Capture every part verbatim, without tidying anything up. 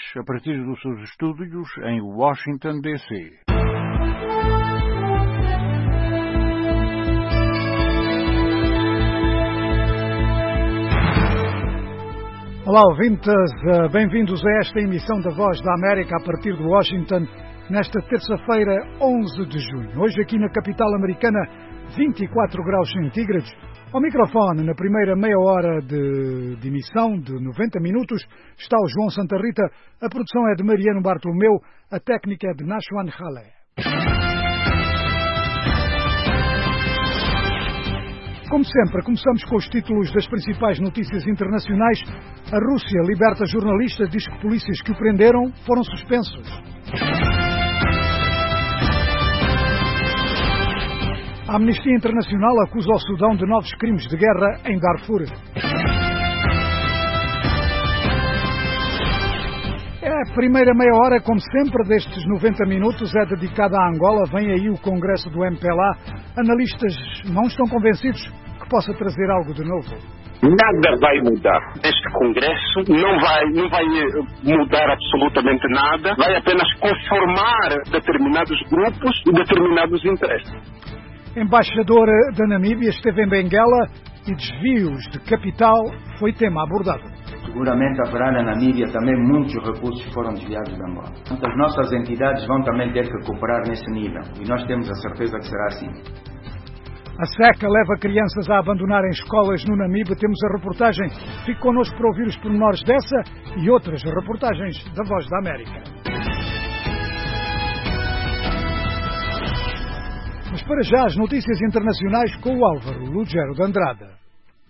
a partir dos seus estúdios em Washington, D C Olá, ouvintes, bem-vindos a esta emissão da Voz da América a partir de Washington, nesta terça-feira, onze de junho. Hoje aqui na capital americana, vinte e quatro graus centígrados. Ao microfone, na primeira meia hora de, de emissão, de noventa minutos, está o João Santa Rita, a produção é de Mariano Bartolomeu, a técnica é de Nashwan Haleh. Como sempre, começamos com os títulos das principais notícias internacionais. A Rússia liberta jornalistas, diz que polícias que o prenderam foram suspensos. A Amnistia Internacional acusa o Sudão de novos crimes de guerra em Darfur. A primeira meia hora, como sempre, destes noventa minutos é dedicada à Angola. Vem aí o congresso do M P L A. Analistas não estão convencidos que possa trazer algo de novo. Nada vai mudar. Este congresso não vai, não vai mudar absolutamente nada. Vai apenas conformar determinados grupos e determinados interesses. Embaixador da Namíbia esteve em Benguela e desvios de capital foi tema abordado. Seguramente haverá na Namíbia também muitos recursos que foram desviados de Angola. As nossas entidades vão também ter que cooperar nesse nível e nós temos a certeza que será assim. A seca leva crianças a abandonarem escolas no Namíbia. Temos a reportagem. Fique connosco para ouvir os pormenores dessa e outras reportagens da Voz da América. Mas para já as notícias internacionais com o Álvaro Lugero de Andrada.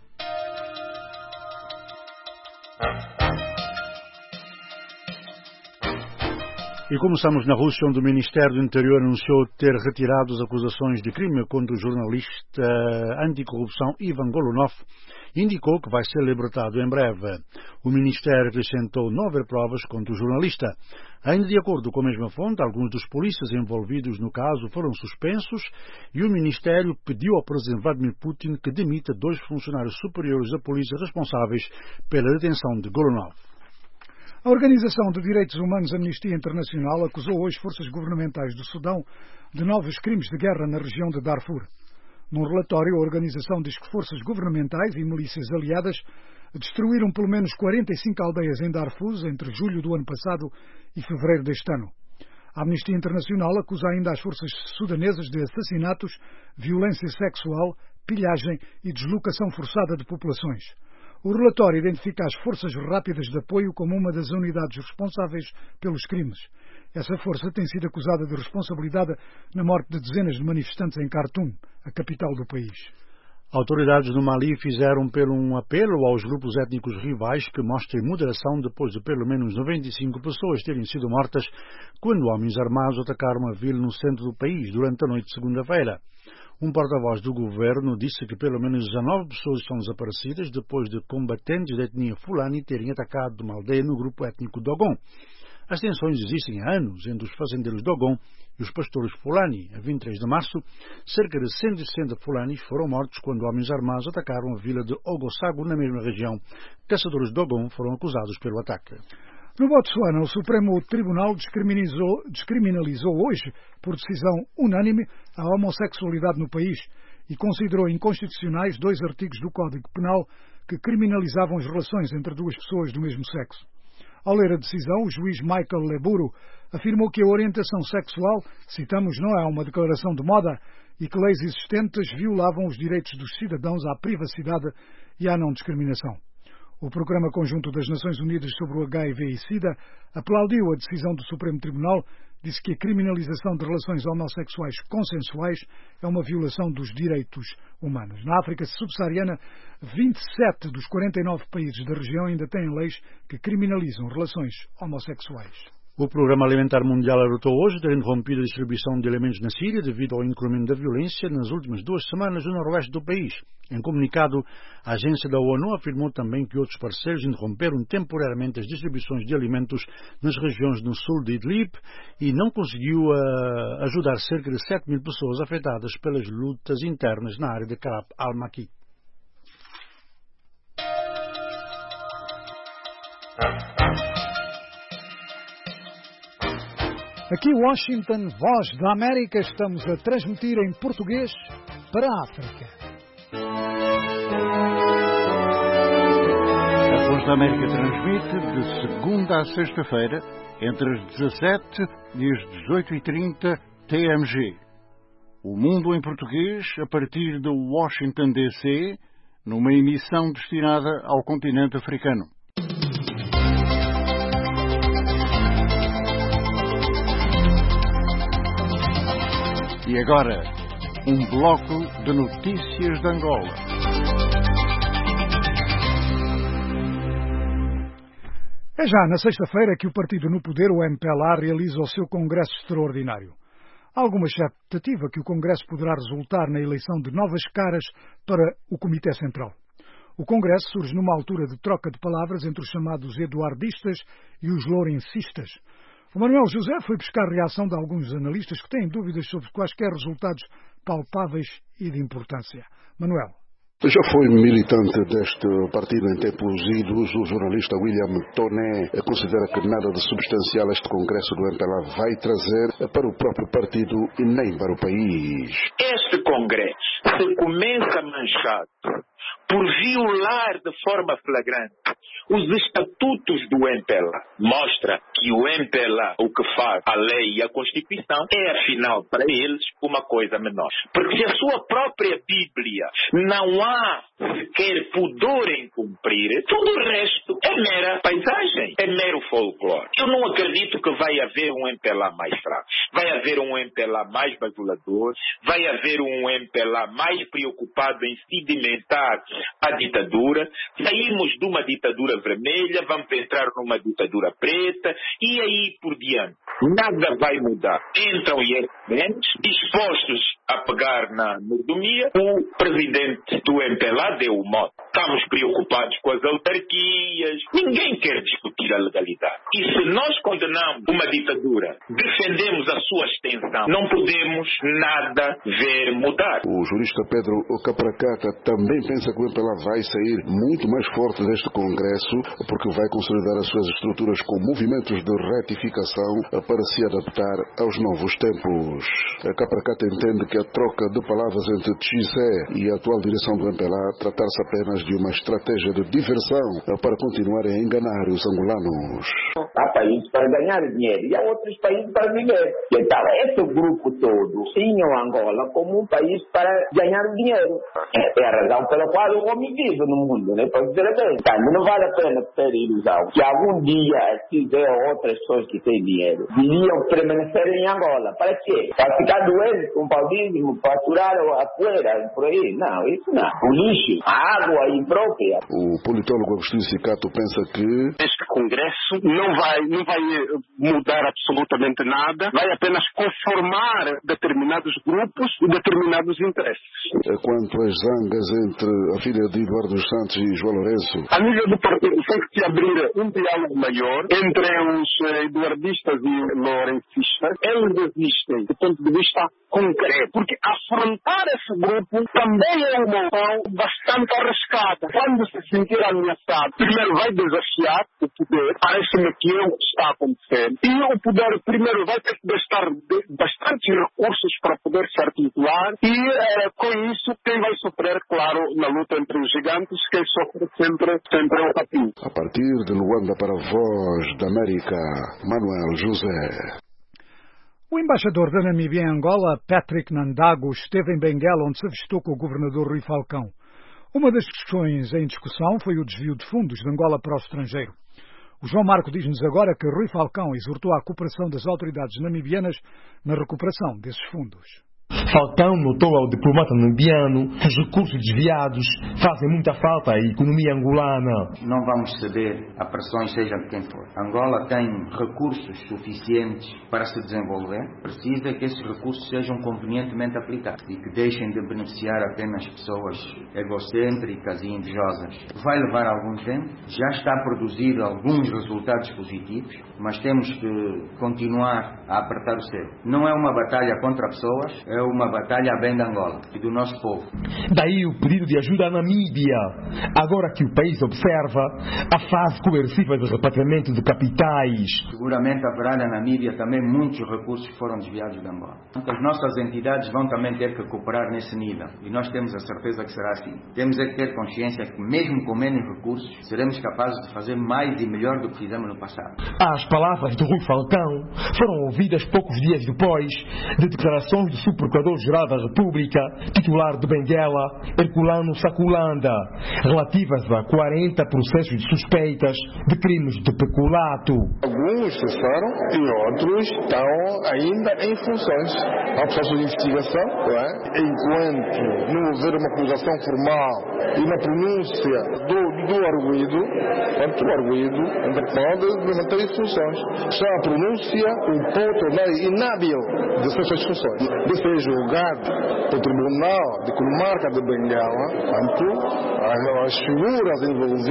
E começamos na Rússia, onde o Ministério do Interior anunciou ter retirado as acusações de crime contra o jornalista anticorrupção Ivan Golunov e indicou que vai ser libertado em breve. O Ministério acrescentou não haver provas contra o jornalista. Ainda de acordo com a mesma fonte, alguns dos polícias envolvidos no caso foram suspensos e o Ministério pediu ao presidente Vladimir Putin que demita dois funcionários superiores da polícia responsáveis pela detenção de Golunov. A Organização de Direitos Humanos Amnistia Internacional acusou hoje forças governamentais do Sudão de novos crimes de guerra na região de Darfur. Num relatório, a organização diz que forças governamentais e milícias aliadas destruíram pelo menos quarenta e cinco aldeias em Darfur entre julho do ano passado e fevereiro deste ano. A Amnistia Internacional acusa ainda as forças sudanesas de assassinatos, violência sexual, pilhagem e deslocação forçada de populações. O relatório identifica as Forças Rápidas de Apoio como uma das unidades responsáveis pelos crimes. Essa força tem sido acusada de responsabilidade na morte de dezenas de manifestantes em Khartoum, a capital do país. Autoridades do Mali fizeram um apelo aos grupos étnicos rivais que mostrem moderação depois de pelo menos noventa e cinco pessoas terem sido mortas quando homens armados atacaram uma vila no centro do país durante a noite de segunda-feira. Um porta-voz do governo disse que pelo menos dezanove pessoas estão desaparecidas depois de combatentes da etnia Fulani terem atacado uma aldeia no grupo étnico Dogon. As tensões existem há anos entre os fazendeiros Dogon e os pastores Fulani. A vinte e três de março, cerca de cento e sessenta Fulanis foram mortos quando homens armados atacaram a vila de Ogosago, na mesma região. Caçadores Dogon foram acusados pelo ataque. No Botsuana, o Supremo Tribunal descriminalizou, descriminalizou hoje, por decisão unânime, a homossexualidade no país e considerou inconstitucionais dois artigos do Código Penal que criminalizavam as relações entre duas pessoas do mesmo sexo. Ao ler a decisão, o juiz Michael Leburo afirmou que a orientação sexual, citamos, não é uma declaração de moda e que leis existentes violavam os direitos dos cidadãos à privacidade e à não discriminação. O Programa Conjunto das Nações Unidas sobre o H I V e SIDA aplaudiu a decisão do Supremo Tribunal, disse que a criminalização de relações homossexuais consensuais é uma violação dos direitos humanos. Na África subsaariana, vinte e sete dos quarenta e nove países da região ainda têm leis que criminalizam relações homossexuais. O Programa Alimentar Mundial alertou hoje ter interrompido a distribuição de alimentos na Síria devido ao incremento da violência nas últimas duas semanas no noroeste do país. Em comunicado, a agência da ONU afirmou também que outros parceiros interromperam temporariamente as distribuições de alimentos nas regiões no sul de Idlib e não conseguiu uh, ajudar cerca de sete mil pessoas afetadas pelas lutas internas na área de Karab al-Maki. Aqui Washington, Voz da América, estamos a transmitir em português para a África. A Voz da América transmite de segunda a sexta-feira, entre as dezassete e as dezoito e trinta T M G. O Mundo em Português, a partir de Washington, D C, numa emissão destinada ao continente africano. E agora, um bloco de notícias de Angola. É já na sexta-feira que o partido no poder, o M P L A, realiza o seu congresso extraordinário. Há alguma expectativa que o congresso poderá resultar na eleição de novas caras para o Comitê Central. O congresso surge numa altura de troca de palavras entre os chamados eduardistas e os lourencistas. O Manuel José foi buscar a reação de alguns analistas que têm dúvidas sobre quaisquer resultados palpáveis e de importância. Manuel. Já foi militante deste partido em tempos idos. O jornalista William Toné considera que nada de substancial este congresso do M P L A vai trazer para o próprio partido e nem para o país. Este congresso se começa manchado por violar de forma flagrante os estatutos do M P L A. Mostra que o M P L A, o que faz a lei e a Constituição, é afinal para eles uma coisa menor. Porque se a sua própria Bíblia não há sequer pudor em cumprir, tudo o resto é mera paisagem, é mero folclore. Eu não acredito que vai haver um M P L A mais fraco. Vai haver um M P L A mais bajulador, vai haver um M P L A mais preocupado em sedimentar a ditadura. Saímos de uma ditadura vermelha, vamos entrar numa ditadura preta e aí por diante. Nada vai mudar. Entram e ex-presidentes dispostos a pegar na mordomia. O presidente do M P L A deu o mote. Estamos preocupados com as autarquias. Ninguém quer discutir a legalidade. E se nós condenamos uma ditadura, defendemos a sua extensão, não podemos nada ver mudar. O jurista Pedro Capracata também pensa que o M P L A vai sair muito mais forte deste congresso porque vai consolidar as suas estruturas com movimentos de retificação para se adaptar aos novos tempos. Capracata entende que a troca de palavras entre Xé e a atual direção do M P L A tratar-se apenas de uma estratégia de diversão para continuarem a enganar os angolanos. Há países para ganhar dinheiro e há outros países para viver. Então, esse grupo todo tinha o Angola como um país para ganhar dinheiro. É a razão pela qual o homem vive no mundo, né? Para dizer bem. Então, não vale a pena ter ilusão que algum dia se vê outras pessoas que têm dinheiro iriam permanecer em Angola. Para quê? Para ficar doente com o paudismo, para aturar a poeira por aí? Não, isso não. O lixo, a água imprópria. O politólogo Agostinho Sicato pensa que este congresso não vai, não vai mudar absolutamente nada, vai apenas conformar determinados grupos e determinados interesses. Quanto às zangas entre a filha de Eduardo dos Santos e João Lourenço, a nível do partido tem que se abrir um diálogo maior entre os eduardistas e lourencistas. Eles existem do ponto de vista concreto, porque afrontar esse grupo também é uma opção bastante arriscada. Quando se sentir ameaçado, primeiro vai desafiar o poder, parece-me que é o que está acontecendo, e o poder primeiro vai ter que gastar bastante recursos para poder se articular, e eh, com isso quem vai sofrer, claro, na luta entre os gigantes, quem sofre sempre, sempre é o capim. A partir de Luanda para a Voz da América, Manuel José. O embaixador da Namíbia em Angola, Patrick Nandago, esteve em Benguela, onde se avistou com o governador Rui Falcão. Uma das questões em discussão foi o desvio de fundos de Angola para o estrangeiro. O João Marco diz-nos agora que Rui Falcão exortou a cooperação das autoridades namibianas na recuperação desses fundos. Falcão notou ao diplomata namibiano que os recursos desviados fazem muita falta à economia angolana. Não vamos ceder a pressões, seja de quem for. Angola tem recursos suficientes para se desenvolver. Precisa que esses recursos sejam convenientemente aplicados e que deixem de beneficiar apenas pessoas egocêntricas e invejosas. Vai levar algum tempo. Já está a produzir alguns resultados positivos, mas temos que continuar a apertar o cerco. Não é uma batalha contra pessoas, é É uma batalha a bem de Angola e do nosso povo. Daí o pedido de ajuda à Namíbia, agora que o país observa a fase coerciva do repatriamento de capitais. Seguramente haverá na Namíbia também muitos recursos que foram desviados de Angola. As nossas entidades vão também ter que cooperar nesse nível e nós temos a certeza que será assim. Temos é que ter consciência que mesmo com menos recursos seremos capazes de fazer mais e melhor do que fizemos no passado. As palavras de Rui Falcão foram ouvidas poucos dias depois de declarações do subprocurador-geral da República, titular de Benguela, Herculano Saculanda, relativas a quarenta processos de suspeitas de crimes de peculato. Alguns cessaram e outros estão ainda em funções. Há processo de investigação, não é? Enquanto não houver uma acusação formal e na pronúncia do, do arguido, o arguido ainda pode manter as funções. Só a pronúncia o pode tornar inábil de suas funções. De ser julgado pelo Tribunal de Comarca de Benguela, portanto, as figuras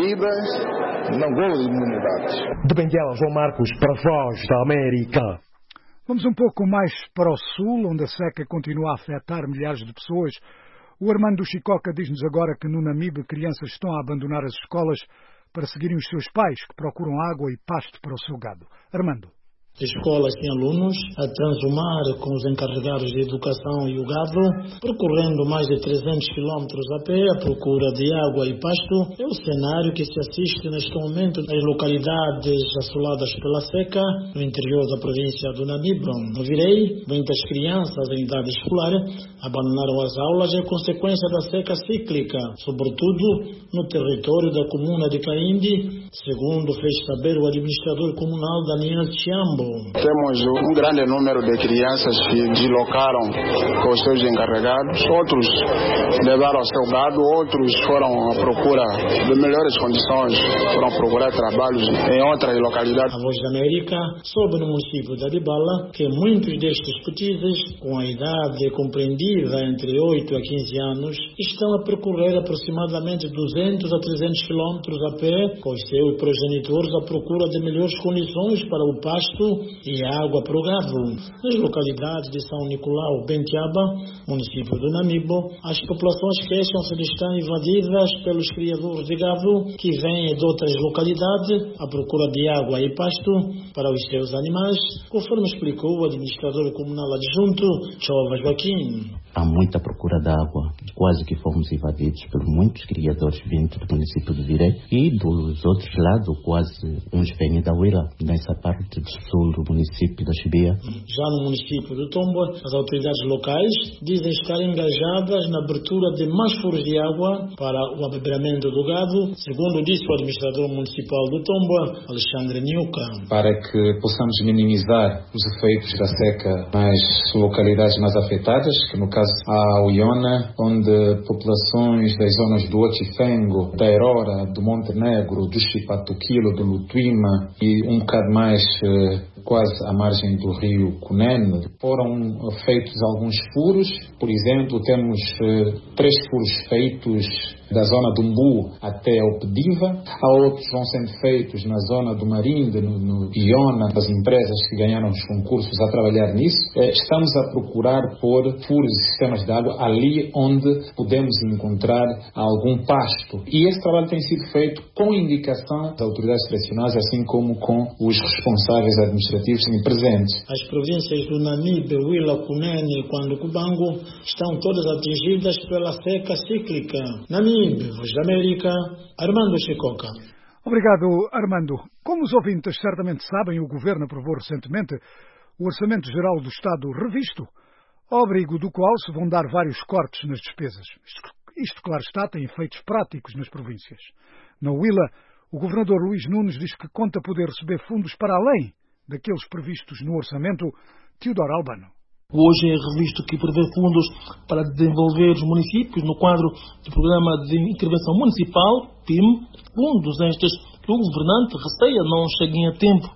envolvidas não gozam de imunidade. De Benguela, João Marcos, para a Voz da América. Vamos um pouco mais para o sul, onde a seca continua a afetar milhares de pessoas. O Armando Chicoca diz-nos agora que no Namibe crianças estão a abandonar as escolas para seguirem os seus pais, que procuram água e pasto para o seu gado. Armando. Escolas têm alunos a transumar com os encarregados de educação e o gado, percorrendo mais de trezentos quilómetros a pé à procura de água e pasto. É o cenário que se assiste neste momento nas localidades assoladas pela seca, no interior da província do Namibe. No Virei, muitas crianças em idade escolar abandonaram as aulas e a consequência da seca cíclica, sobretudo no território da comuna de Caíndi, segundo fez saber o administrador comunal Daniel Chiambo. Temos um grande número de crianças que deslocaram com os seus encarregados, outros levaram o seu gado, outros foram à procura de melhores condições, foram procurar trabalhos em outras localidades. A Voz da América soube no município de Adibala que muitos destes petizes, com a idade compreendida entre oito a quinze anos, estão a percorrer aproximadamente duzentos a trezentos quilómetros a pé com os seus progenitores à procura de melhores condições para o pasto e água para o gado. Nas localidades de São Nicolau, Bentiaba, município do Namibo, as populações queixam-se de estar invadidas pelos criadores de gado que vêm de outras localidades à procura de água e pasto para os seus animais, conforme explicou o administrador comunal adjunto, Chova Joaquim. Há muita procura de água, quase que fomos invadidos por muitos criadores vindos do município de Virei e dos outros lados, quase uns vêm da Huila, nessa parte do sul do município da Chibia. Já no município do Tombo, as autoridades locais dizem estar engajadas na abertura de mais furos de água para o abeberamento do gado, segundo disse o administrador municipal do Tombo, Alexandre Niuca. Para que possamos minimizar os efeitos da seca nas localidades mais afetadas, que no caso há a Uiona, onde populações das zonas do Otifengo, da Aurora, do Montenegro, do Chipatuquilo, do Lutuima e um bocado mais eh, quase à margem do rio Cunene, foram feitos alguns furos. Por exemplo, temos eh, três furos feitos da zona do Umbu até ao Pediva. Há outros que vão sendo feitos na zona do Marinde, no, no Iona, das empresas que ganharam os concursos a trabalhar nisso. Eh, estamos a procurar pôr furos e sistemas de água ali onde podemos encontrar algum pasto. E esse trabalho tem sido feito com indicação das autoridades tradicionais, assim como com os responsáveis administrativos presentes. As províncias do Namibe, Huila, Cunene e Quando-Cubango estão todas atingidas pela seca cíclica. Namibe, Voz da América, Armando Chicoca. Obrigado, Armando. Como os ouvintes certamente sabem, o Governo aprovou recentemente o Orçamento Geral do Estado revisto, ao abrigo do qual se vão dar vários cortes nas despesas. Isto, isto, claro está, tem efeitos práticos nas províncias. Na Huila, o governador Luís Nunes diz que conta poder receber fundos para além daqueles previstos no orçamento. Teodoro Albano. Hoje é revisto que prevê fundos para desenvolver os municípios no quadro do Programa de Intervenção Municipal, P I M, fundos estes que o governante receia não cheguem a tempo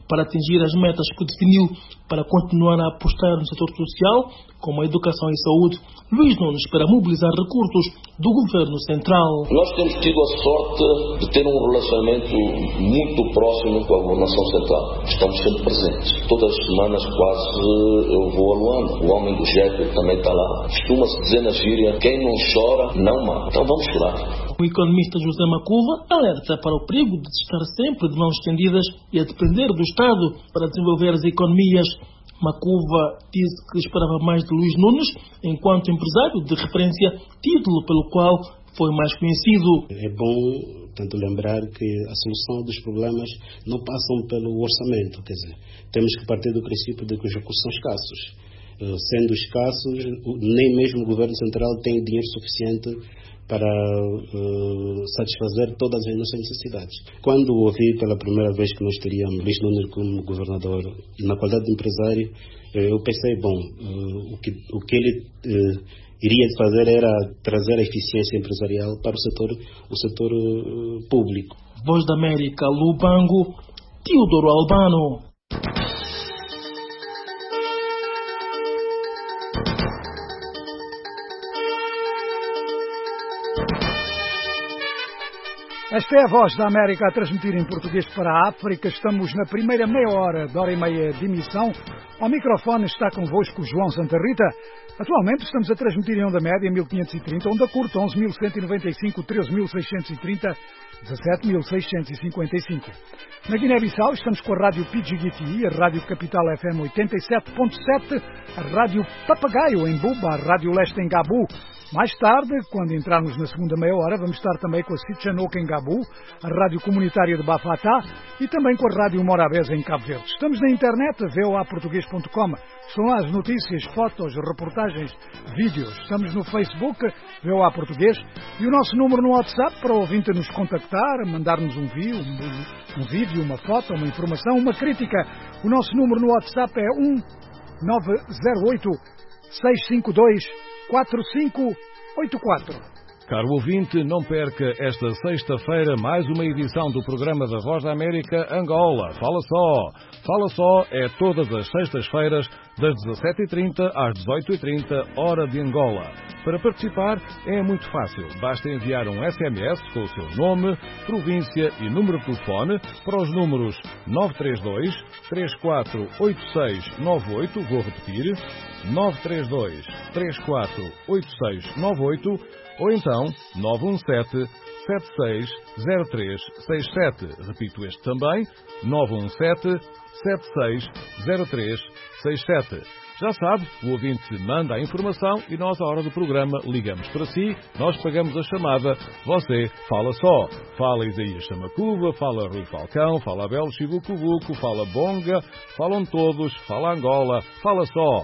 para atingir as metas que definiu para continuar a apostar no setor social, como a educação e saúde, Luís Nunes espera mobilizar recursos do governo central. Nós temos tido a sorte de ter um relacionamento muito próximo com a governação central. Estamos sempre presentes. Todas as semanas quase eu vou a Luanda. O homem do jeito também está lá. Costuma-se dizer na gíria, quem não chora, não mata. Então vamos chorar. O economista José Macuva alerta para o perigo de estar sempre de mãos estendidas e a depender do Estado para desenvolver as economias. Macuva disse que esperava mais de Luís Nunes, enquanto empresário de referência, título pelo qual foi mais conhecido. É bom, tanto lembrar que a solução dos problemas não passam pelo orçamento, quer dizer, temos que partir do princípio de que os recursos são escassos. Sendo escassos, nem mesmo o governo central tem dinheiro suficiente para uh, satisfazer todas as nossas necessidades. Quando ouvi pela primeira vez que nós teríamos Luís Nunes como governador, na qualidade de empresário, eu pensei, bom, uh, o, que, o que ele uh, iria fazer era trazer a eficiência empresarial para o setor, o setor uh, público. Voz da América, Lubango, Teodoro Albano. Esta é a Voz da América a transmitir em português para a África. Estamos na primeira meia hora, de hora e meia de emissão. Ao microfone está convosco João Santa Rita. Atualmente estamos a transmitir em onda média mil quinhentos e trinta, onda curta onze mil cento e noventa e cinco, treze mil seiscentos e trinta, dezassete mil seiscentos e cinquenta e cinco. Na Guiné-Bissau estamos com a Rádio Pidjigiti, a Rádio Capital F M oitenta e sete ponto sete, a Rádio Papagaio em Buba, a Rádio Leste em Gabu. Mais tarde, quando entrarmos na segunda meia hora, vamos estar também com a Sitchanouk em Gabu, a Rádio Comunitária de Bafatá e também com a Rádio Morabeza em Cabo Verde. Estamos na internet, v o a português ponto com. São lá as notícias, fotos, reportagens, vídeos. Estamos no Facebook, V O A Português, e o nosso número no WhatsApp para o ouvinte nos contactar, mandar-nos um vídeo, um, um vídeo, uma foto, uma informação, uma crítica. O nosso número no WhatsApp é um nove zero oito, seis cinco dois, quatro cinco oito quatro. Caro ouvinte, não perca esta sexta-feira mais uma edição do programa da Voz da América Angola. Fala só! Fala só é todas as sextas-feiras, das dezassete e trinta às dezoito e trinta, hora de Angola. Para participar é muito fácil. Basta enviar um S M S com o seu nome, província e número de telefone para os números nove três dois, três quatro oito seis nove oito, vou repetir, nove três dois, três quatro oito seis nove oito, ou então nove um sete, sete seis zero três seis sete. Repito este também, nove um sete, sete seis zero três seis sete. Já sabe, o ouvinte manda a informação e nós, à hora do programa, ligamos para si, nós pagamos a chamada, você fala só. Fala Isaías Chamacuva, fala Rui Falcão, fala Abel Chibucubuco, fala Bonga, falam todos, fala Angola, fala só.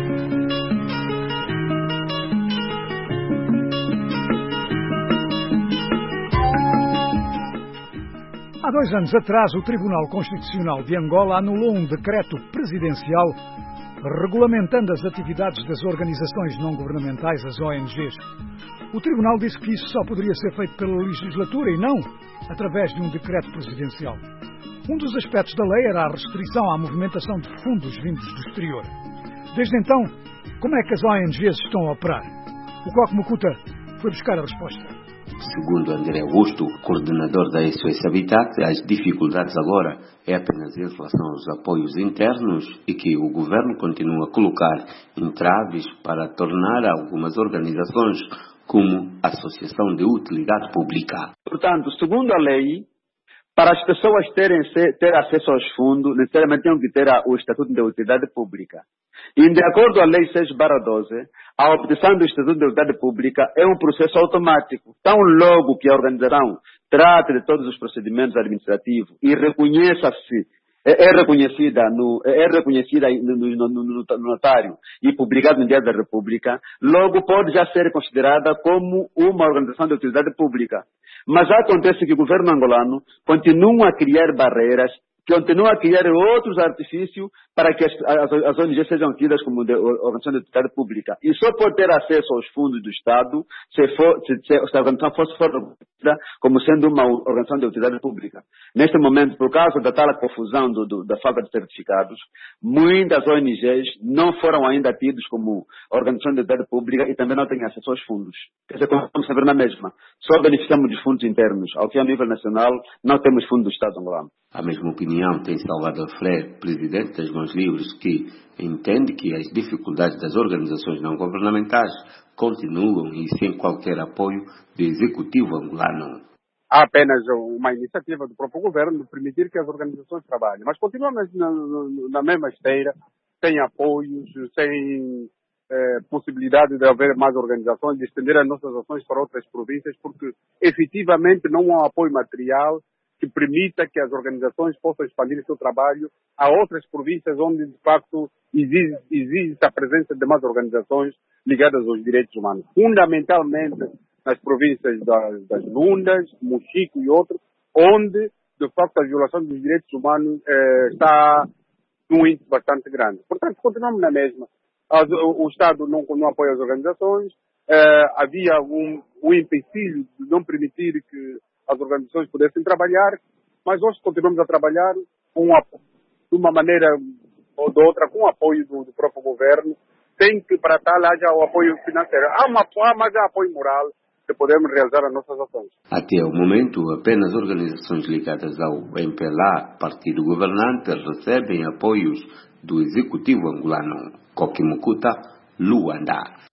Há dois anos atrás, o Tribunal Constitucional de Angola anulou um decreto presidencial regulamentando as atividades das organizações não-governamentais, as O N Gs. O Tribunal disse que isso só poderia ser feito pela legislatura e não através de um decreto presidencial. Um dos aspectos da lei era a restrição à movimentação de fundos vindos do exterior. Desde então, como é que as O N Gs estão a operar? O Coque Mucuta foi buscar a resposta. Segundo André Augusto, coordenador da S O S Habitat, as dificuldades agora é apenas em relação aos apoios internos e que o governo continua a colocar entraves para tornar algumas organizações como Associação de Utilidade Pública. Portanto, segundo a lei, para as pessoas terem ter acesso aos fundos, necessariamente têm que ter o Estatuto de Utilidade Pública. E, de acordo com a Lei seis barra doze, a obtenção do Estatuto de Utilidade Pública é um processo automático. Tão logo que a organização trate de todos os procedimentos administrativos e reconheça-se, é, é reconhecida, no, é reconhecida no, no, no, no notário e publicada no Diário da República, logo pode já ser considerada como uma organização de utilidade pública. Mas acontece que o governo angolano continua a criar barreiras continua a criar outros artifícios para que as, as, as O N Gs sejam tidas como de, organização de utilidade pública. E só pode ter acesso aos fundos do Estado se, for, se, se, se a organização fosse formada como sendo uma organização de utilidade pública. Neste momento, por causa da tal confusão do, do, da falta de certificados, muitas O N Gs não foram ainda tidas como organização de utilidade pública e também não têm acesso aos fundos. Quer dizer, vamos saber na mesma. Só beneficiamos dos fundos internos. Ao que a nível nacional não temos fundos do Estado angolano. A mesma opinião tem Salvador Freire, presidente das Mãos Livres, que entende que as dificuldades das organizações não governamentais continuam e sem qualquer apoio do executivo angolano. Há apenas uma iniciativa do próprio governo de permitir que as organizações trabalhem, mas continuamos na, na mesma esteira, sem apoios, sem eh, possibilidade de haver mais organizações, de estender as nossas ações para outras províncias, porque efetivamente não há apoio material que permita que as organizações possam expandir o seu trabalho a outras províncias onde, de facto, exige, exige a presença de mais organizações ligadas aos direitos humanos. Fundamentalmente nas províncias das, das Lundas, Mochico e outros, onde, de facto, a violação dos direitos humanos eh, está num índice bastante grande. Portanto, continuamos na mesma. As, o, o Estado não, não apoia as organizações, eh, havia um, um empecilho de não permitir que as organizações pudessem trabalhar, mas hoje continuamos a trabalhar com, de uma maneira ou de outra, com o apoio do, do próprio governo, sem que para tal haja o apoio financeiro. Há uma mas há apoio moral que podemos realizar as nossas ações. Até o momento, apenas organizações ligadas ao M P L A, partido governante, recebem apoios do executivo angolano. Kokimukuta, Luanda.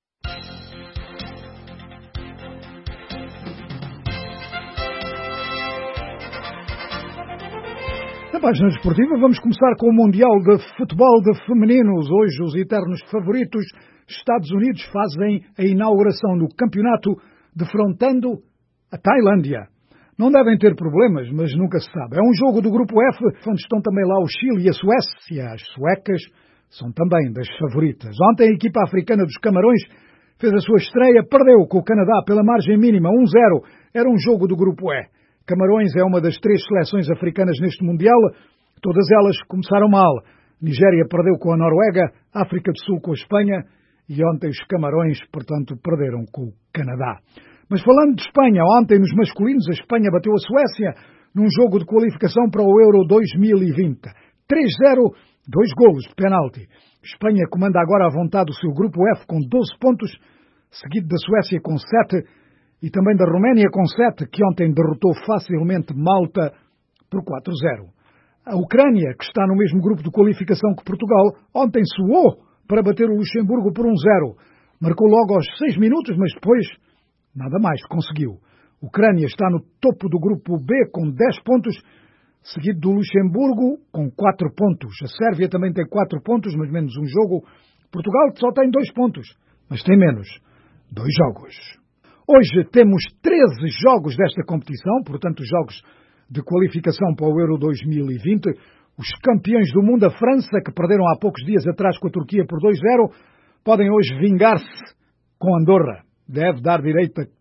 Na página desportiva vamos começar com o Mundial de Futebol de Femininos. Hoje os eternos favoritos Estados Unidos fazem a inauguração do campeonato defrontando a Tailândia. Não devem ter problemas, mas nunca se sabe. É um jogo do grupo F, onde estão também lá o Chile e a Suécia. As suecas são também das favoritas. Ontem a equipa africana dos Camarões fez a sua estreia, perdeu com o Canadá pela margem mínima um zero. Era um jogo do grupo E. Camarões é uma das três seleções africanas neste Mundial. Todas elas começaram mal. Nigéria perdeu com a Noruega, África do Sul com a Espanha e ontem os Camarões, portanto, perderam com o Canadá. Mas falando de Espanha, ontem nos masculinos a Espanha bateu a Suécia num jogo de qualificação para o Euro dois mil e vinte. três zero, dois golos de penalti. Espanha comanda agora à vontade o seu grupo F com doze pontos, seguido da Suécia com sete e também da Roménia com sete, que ontem derrotou facilmente Malta por quatro zero. A Ucrânia, que está no mesmo grupo de qualificação que Portugal, ontem suou para bater o Luxemburgo por um zero. Marcou logo aos seis minutos, mas depois nada mais conseguiu. A Ucrânia está no topo do grupo B com dez pontos, seguido do Luxemburgo com quatro pontos. A Sérvia também tem quatro pontos, mas menos um jogo. Portugal só tem dois pontos, mas tem menos dois jogos. Hoje temos treze jogos desta competição, portanto jogos de qualificação para o Euro dois mil e vinte. Os campeões do mundo, a França, que perderam há poucos dias atrás com a Turquia por dois zero, podem hoje vingar-se com Andorra. Deve dar direito a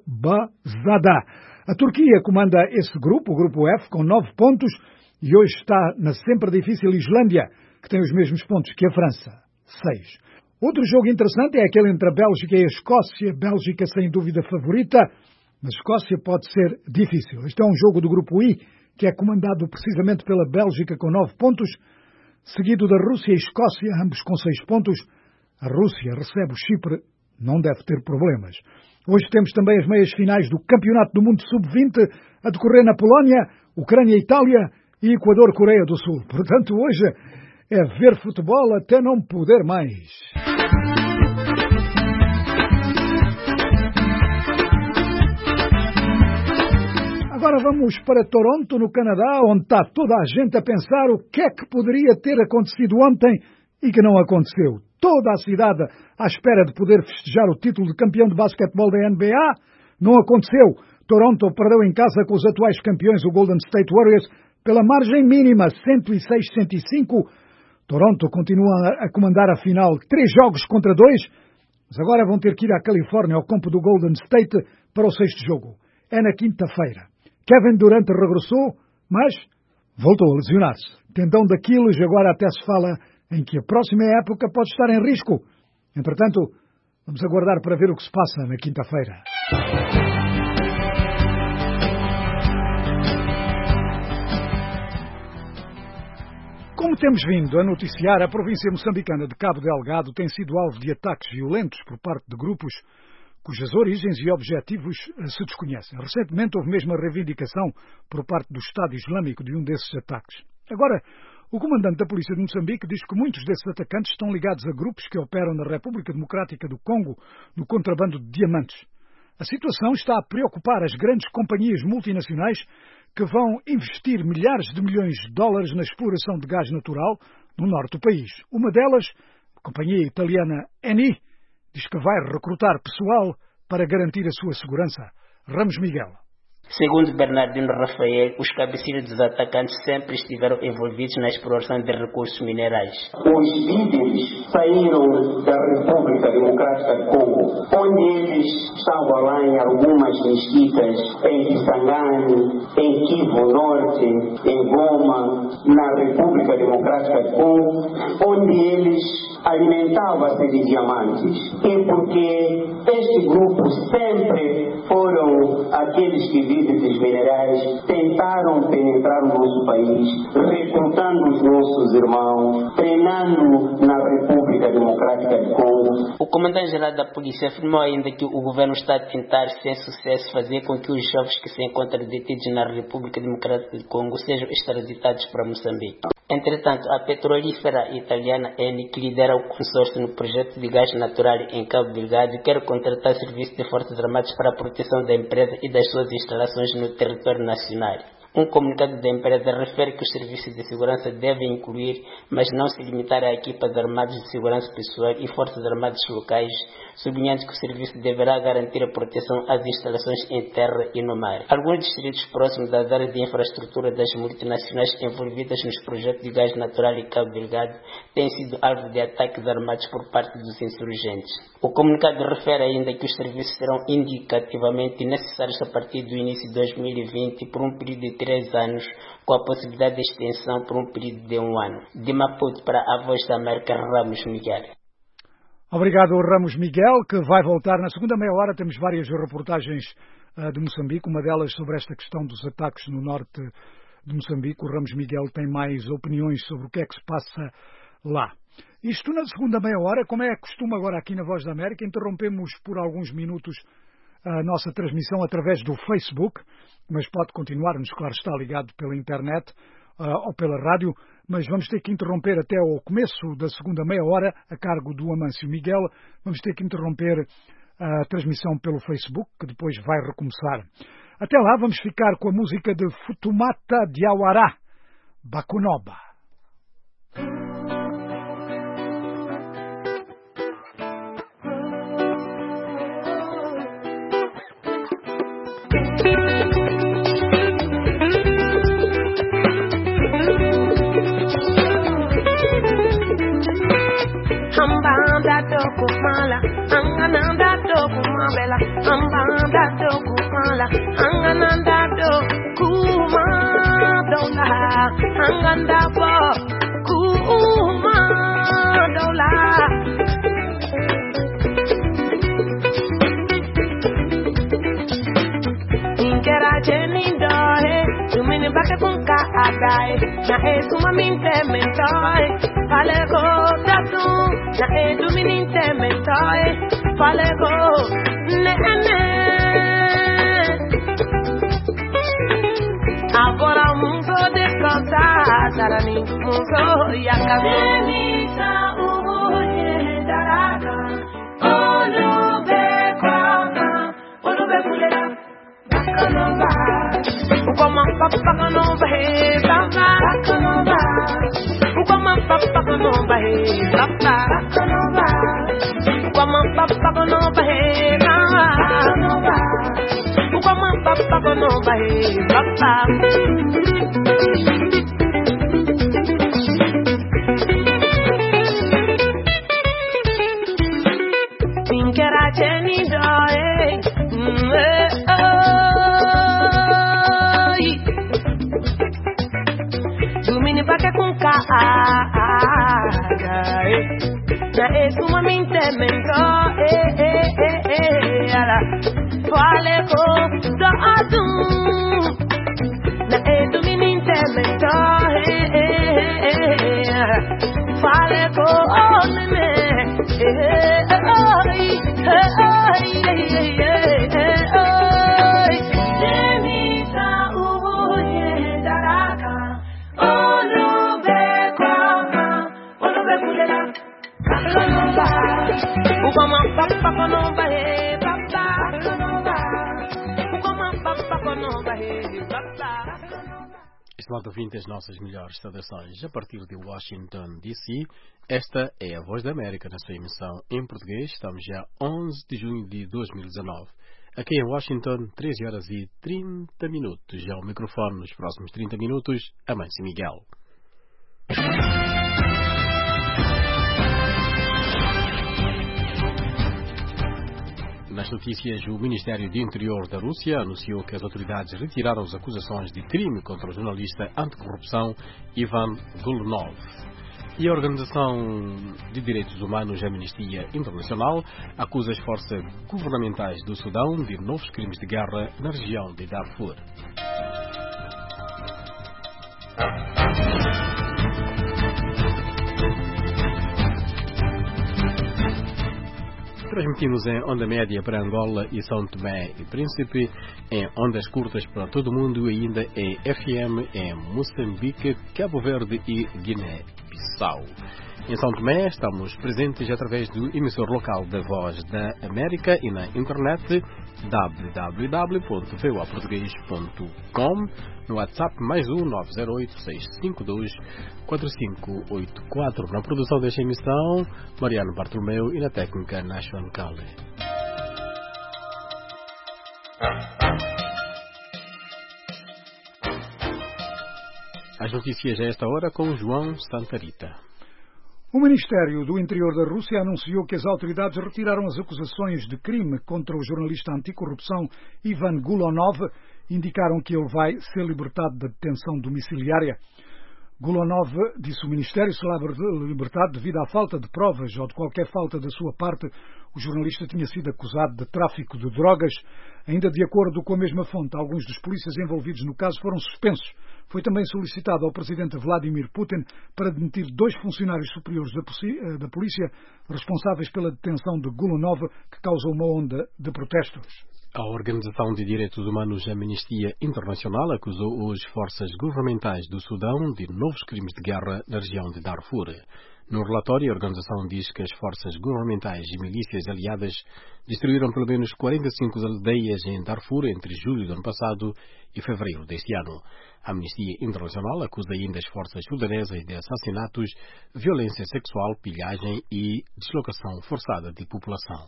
cabazada. A Turquia comanda esse grupo, o grupo F, com nove pontos, e hoje está na sempre difícil Islândia, que tem os mesmos pontos que a França, seis. Outro jogo interessante é aquele entre a Bélgica e a Escócia. Bélgica, sem dúvida, favorita, mas a Escócia pode ser difícil. Este é um jogo do grupo I, que é comandado precisamente pela Bélgica com nove pontos, seguido da Rússia e Escócia, ambos com seis pontos. A Rússia recebe o Chipre, não deve ter problemas. Hoje temos também as meias finais do Campeonato do Mundo sub vinte a decorrer na Polónia, Ucrânia, Itália e Equador, Coreia do Sul. Portanto, hoje é ver futebol até não poder mais. Agora vamos para Toronto, no Canadá, onde está toda a gente a pensar o que é que poderia ter acontecido ontem e que não aconteceu. Toda a cidade à espera de poder festejar o título de campeão de basquetebol da N B A. Não aconteceu. Toronto perdeu em casa com os atuais campeões, o Golden State Warriors, pela margem mínima, cento e seis a cento e cinco. Toronto continua a comandar a final, três jogos contra dois, mas agora vão ter que ir à Califórnia, ao campo do Golden State, para o sexto jogo. É na quinta-feira. Kevin Durant regressou, mas Voltou a lesionar-se. Tendão daqueles, agora até se fala em que a próxima época pode estar em risco. Entretanto, vamos aguardar para ver o que se passa na quinta-feira. Como temos vindo a noticiar, a província moçambicana de Cabo Delgado tem sido alvo de ataques violentos por parte de grupos cujas origens e objetivos se desconhecem. Recentemente houve mesmo a reivindicação por parte do Estado Islâmico de um desses ataques. Agora, o comandante da Polícia de Moçambique diz que muitos desses atacantes estão ligados a grupos que operam na República Democrática do Congo no contrabando de diamantes. A situação está a preocupar as grandes companhias multinacionais que vão investir milhares de milhões de dólares na exploração de gás natural no norte do país. Uma delas, a companhia italiana Eni, diz que vai recrutar pessoal para garantir a sua segurança. Ramos Miguel. Segundo Bernardino Rafael, os cabecilhas dos atacantes sempre estiveram envolvidos na exploração de recursos minerais. Os líderes saíram da República Democrática do Congo, onde eles estavam lá em algumas mesquitas, em Kisangani, em Kivu Norte, em Goma, na República Democrática do Congo, onde eles alimentavam-se de diamantes. E porque este grupo sempre foram aqueles que vivem desses minerais, tentaram penetrar no nosso país, recrutando os nossos irmãos, treinando na República Democrática do Congo. O comandante-geral da polícia afirmou ainda que o governo está a tentar, sem sucesso, fazer com que os jovens que se encontram detidos na República Democrática do Congo sejam extraditados para Moçambique. Entretanto, a petrolífera italiana Eni, que lidera o consórcio no projeto de gás natural em Cabo Delgado, quer contratar serviços de forças armadas para a proteção da empresa e das suas instalações no território nacional. Um comunicado da empresa refere que os serviços de segurança devem incluir, mas não se limitar a equipas armadas de segurança pessoal e forças armadas locais, sublinhando que o serviço deverá garantir a proteção às instalações em terra e no mar. Alguns distritos próximos das áreas de infraestrutura das multinacionais envolvidas nos projetos de gás natural em Cabo Delgado têm sido alvo de ataques armados por parte dos insurgentes. O comunicado refere ainda que os serviços serão indicativamente necessários a partir do início de dois mil e vinte por um período de três anos, com a possibilidade de extensão por um período de um ano. De Maputo para a Voz da América, Ramos Miguel. Obrigado, Ramos Miguel, que vai voltar na segunda meia hora. Temos várias reportagens uh, de Moçambique, uma delas sobre esta questão dos ataques no norte de Moçambique. O Ramos Miguel tem mais opiniões sobre o que é que se passa lá. Isto na segunda meia hora, como é costume agora aqui na Voz da América, interrompemos por alguns minutos a nossa transmissão através do Facebook, mas pode continuar-nos, claro, está ligado pela internet uh, ou pela rádio, mas vamos ter que interromper até ao começo da segunda meia hora, a cargo do Amâncio Miguel, vamos ter que interromper a transmissão pelo Facebook, que depois vai recomeçar. Até lá vamos ficar com a música de Futumata Diawara, Bakunoba. Mala, angananda do kumabela, ambanda do kumala, angananda do kumadola, anganda bo kumadola. Ingera jeni doe, tumini bake punka adai, na e sumamente mentoi. Falego datu, na edu mininte mentoe. Falego ne ne. Agora mundo de contar, darani mundo yakami. Benita uye daraka, olube kama, olube kulera, bakanova. Ukoma papa kanova he baba, bakanova. Ukoma papa kanova he baba, bakanova. Ukoma papa kanova he baba, bakanova. Ukoma papa kanova he baba. Ingera cheni doe, oh. Na etu mami temento, eh eh eh eh, ala. Fale ko do adu. Na etu mini temento, eh eh eh eh. Fale ko oh me, eh eh oh, eh oh, eh eh oh. Demita uye daraka, ono be kwama, ono be kulela. Estimado ouvinte, as nossas melhores saudações a partir de Washington, D C. Esta é a Voz da América na sua emissão em português. Estamos já onze de junho de dois mil e dezanove. Aqui em Washington, treze horas e trinta minutos. Já o microfone nos próximos trinta minutos, Amâncio Miguel. Nas notícias, o Ministério do Interior da Rússia anunciou que as autoridades retiraram as acusações de crime contra o jornalista anticorrupção Ivan Golunov. E a Organização de Direitos Humanos Amnistia Internacional acusa as forças governamentais do Sudão de novos crimes de guerra na região de Darfur. Transmitimos em onda média para Angola e São Tomé e Príncipe, em ondas curtas para todo o mundo e ainda em F M em Moçambique, Cabo Verde e Guiné-Bissau. Em São Tomé estamos presentes através do emissor local da Voz da América e na internet w w w ponto v o a português ponto com, no WhatsApp mais um nove zero oito seis cinco dois quatro cinco oito quatro. Na produção desta emissão, Mariano Bartolomeu e na técnica Nashwan Kale. As notícias a esta hora com João Santarita. O Ministério do Interior da Rússia anunciou que as autoridades retiraram as acusações de crime contra o jornalista anticorrupção Ivan Golunov. Indicaram que ele vai ser libertado da detenção domiciliária. Golunov, disse o Ministério, será libertado devido à falta de provas ou de qualquer falta da sua parte. O jornalista tinha sido acusado de tráfico de drogas. Ainda de acordo com a mesma fonte, alguns dos polícias envolvidos no caso foram suspensos. Foi também solicitado ao presidente Vladimir Putin para demitir dois funcionários superiores da polícia responsáveis pela detenção de Golunov, que causou uma onda de protestos. A Organização de Direitos Humanos Amnistia Internacional acusou hoje forças governamentais do Sudão de novos crimes de guerra na região de Darfur. No relatório, a organização diz que as forças governamentais e milícias aliadas destruíram pelo menos quarenta e cinco aldeias em Darfur entre julho do ano passado e fevereiro deste ano. A Amnistia Internacional acusa ainda as forças sudanesas de assassinatos, violência sexual, pilhagem e deslocação forçada de população.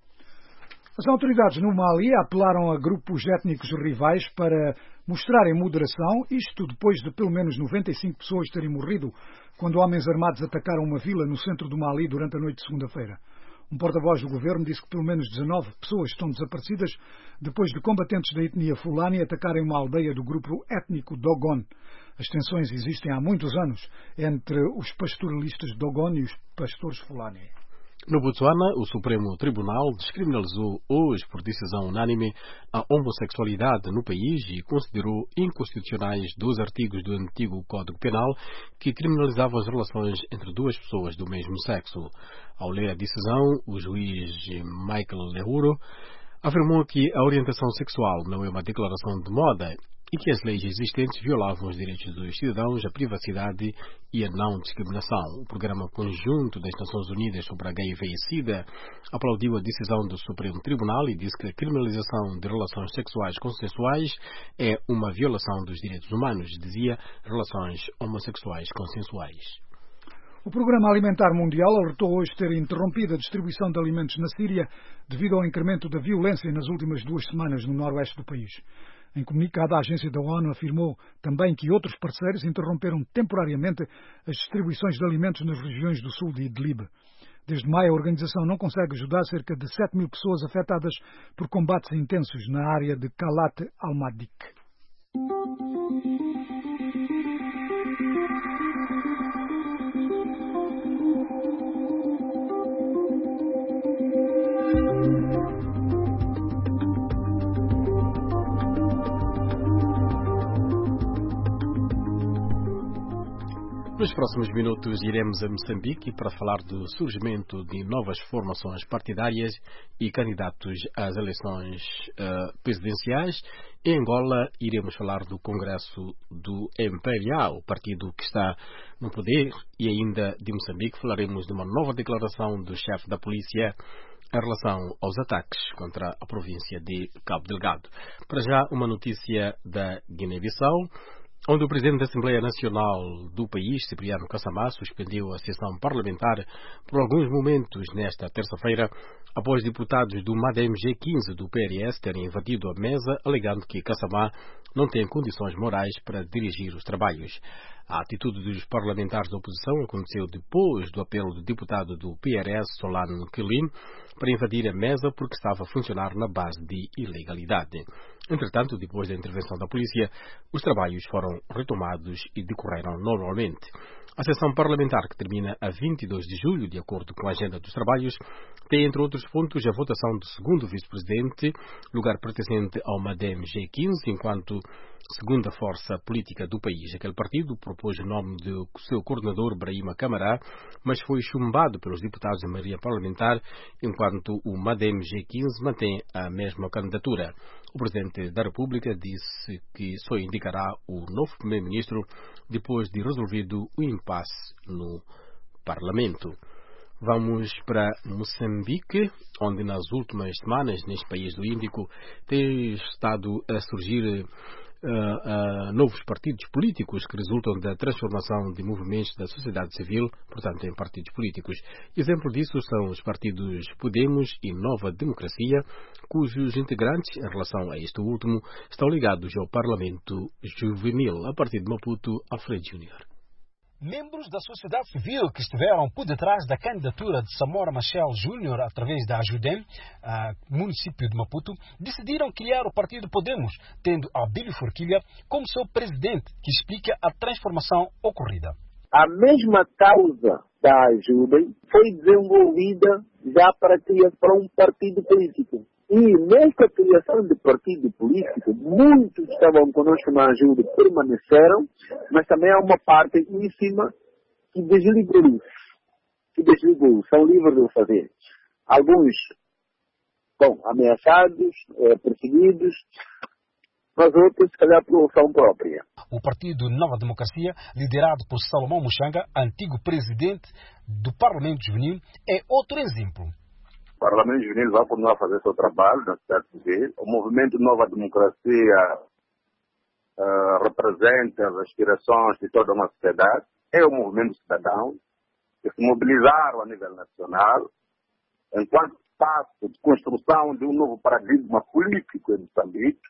As autoridades no Mali apelaram a grupos étnicos rivais para mostrarem moderação, isto depois de pelo menos noventa e cinco pessoas terem morrido quando homens armados atacaram uma vila no centro do Mali durante a noite de segunda-feira. Um porta-voz do governo disse que pelo menos dezanove pessoas estão desaparecidas depois de combatentes da etnia Fulani atacarem uma aldeia do grupo étnico Dogon. As tensões existem há muitos anos entre os pastoralistas Dogon e os pastores Fulani. No Botsuana, o Supremo Tribunal descriminalizou hoje, por decisão unânime, a homossexualidade no país e considerou inconstitucionais dois artigos do antigo Código Penal que criminalizavam as relações entre duas pessoas do mesmo sexo. Ao ler a decisão, o juiz Michael Leuro afirmou que a orientação sexual não é uma declaração de moda e que as leis existentes violavam os direitos dos cidadãos, a privacidade e a não discriminação. O Programa Conjunto das Nações Unidas sobre H I V e SIDA aplaudiu a decisão do Supremo Tribunal e disse que a criminalização de relações sexuais consensuais é uma violação dos direitos humanos, dizia, relações homossexuais consensuais. O Programa Alimentar Mundial alertou hoje ter interrompido a distribuição de alimentos na Síria devido ao incremento da violência nas últimas duas semanas no noroeste do país. Em comunicado, a agência da ONU afirmou também que outros parceiros interromperam temporariamente as distribuições de alimentos nas regiões do sul de Idlib. Desde maio, a organização não consegue ajudar cerca de sete mil pessoas afetadas por combates intensos na área de Kalat al-Madik. Nos próximos minutos iremos a Moçambique para falar do surgimento de novas formações partidárias e candidatos às eleições uh, presidenciais. Em Angola iremos falar do Congresso do M P L A, o partido que está no poder, e ainda de Moçambique falaremos de uma nova declaração do chefe da polícia em relação aos ataques contra a província de Cabo Delgado. Para já, uma notícia da Guiné-Bissau, onde o Presidente da Assembleia Nacional do país, Cipriano Kassamá, suspendeu a sessão parlamentar por alguns momentos nesta terça-feira, após deputados do MADEM G quinze do P R S terem invadido a mesa, alegando que Kassamá não tem condições morais para dirigir os trabalhos. A atitude dos parlamentares da oposição aconteceu depois do apelo do deputado do P R S, Solano Quilin, para invadir a mesa porque estava a funcionar na base de ilegalidade. Entretanto, depois da intervenção da polícia, os trabalhos foram retomados e decorreram normalmente. A sessão parlamentar, que termina a vinte e dois de julho, de acordo com a agenda dos trabalhos, tem, entre outros pontos, a votação do segundo vice-presidente, lugar pertencente ao MADEM G quinze, enquanto segunda força política do país. Aquele partido propôs o nome do seu coordenador, Brahima Camará, mas foi chumbado pelos deputados em maioria parlamentar, enquanto o MADEM G quinze mantém a mesma candidatura. O Presidente da República disse que só indicará o novo Primeiro-Ministro depois de resolvido o impasse no Parlamento. Vamos para Moçambique, onde nas últimas semanas, neste país do Índico, tem estado a surgir Uh, uh, novos partidos políticos que resultam da transformação de movimentos da sociedade civil, portanto em partidos políticos. Exemplo disso são os partidos Podemos e Nova Democracia, cujos integrantes, em relação a este último, estão ligados ao Parlamento Juvenil. A partir de Maputo, Alfredo Júnior. Membros da sociedade civil que estiveram por detrás da candidatura de Samora Machel Júnior através da Ajudem, município de Maputo, decidiram criar o partido Podemos, tendo Abílio Forquilha como seu presidente, que explica a transformação ocorrida. A mesma causa da Ajudem foi desenvolvida já para criar para um partido político. E nesta criação de partido político, muitos que estavam conosco na ajuda permaneceram, mas também há uma parte em cima que desligou. Que desligou, são livres de o fazer. Alguns, bom, ameaçados, eh, perseguidos, mas outros, se calhar, por opção própria. O partido Nova Democracia, liderado por Salomão Muxanga, antigo presidente do Parlamento Juvenil, é outro exemplo. O Parlamento Juvenil vai continuar a fazer seu trabalho na sociedade civil. O movimento Nova Democracia uh, representa as aspirações de toda uma sociedade. É um movimento cidadão que se mobilizaram a nível nacional enquanto espaço de construção de um novo paradigma político em Moçambique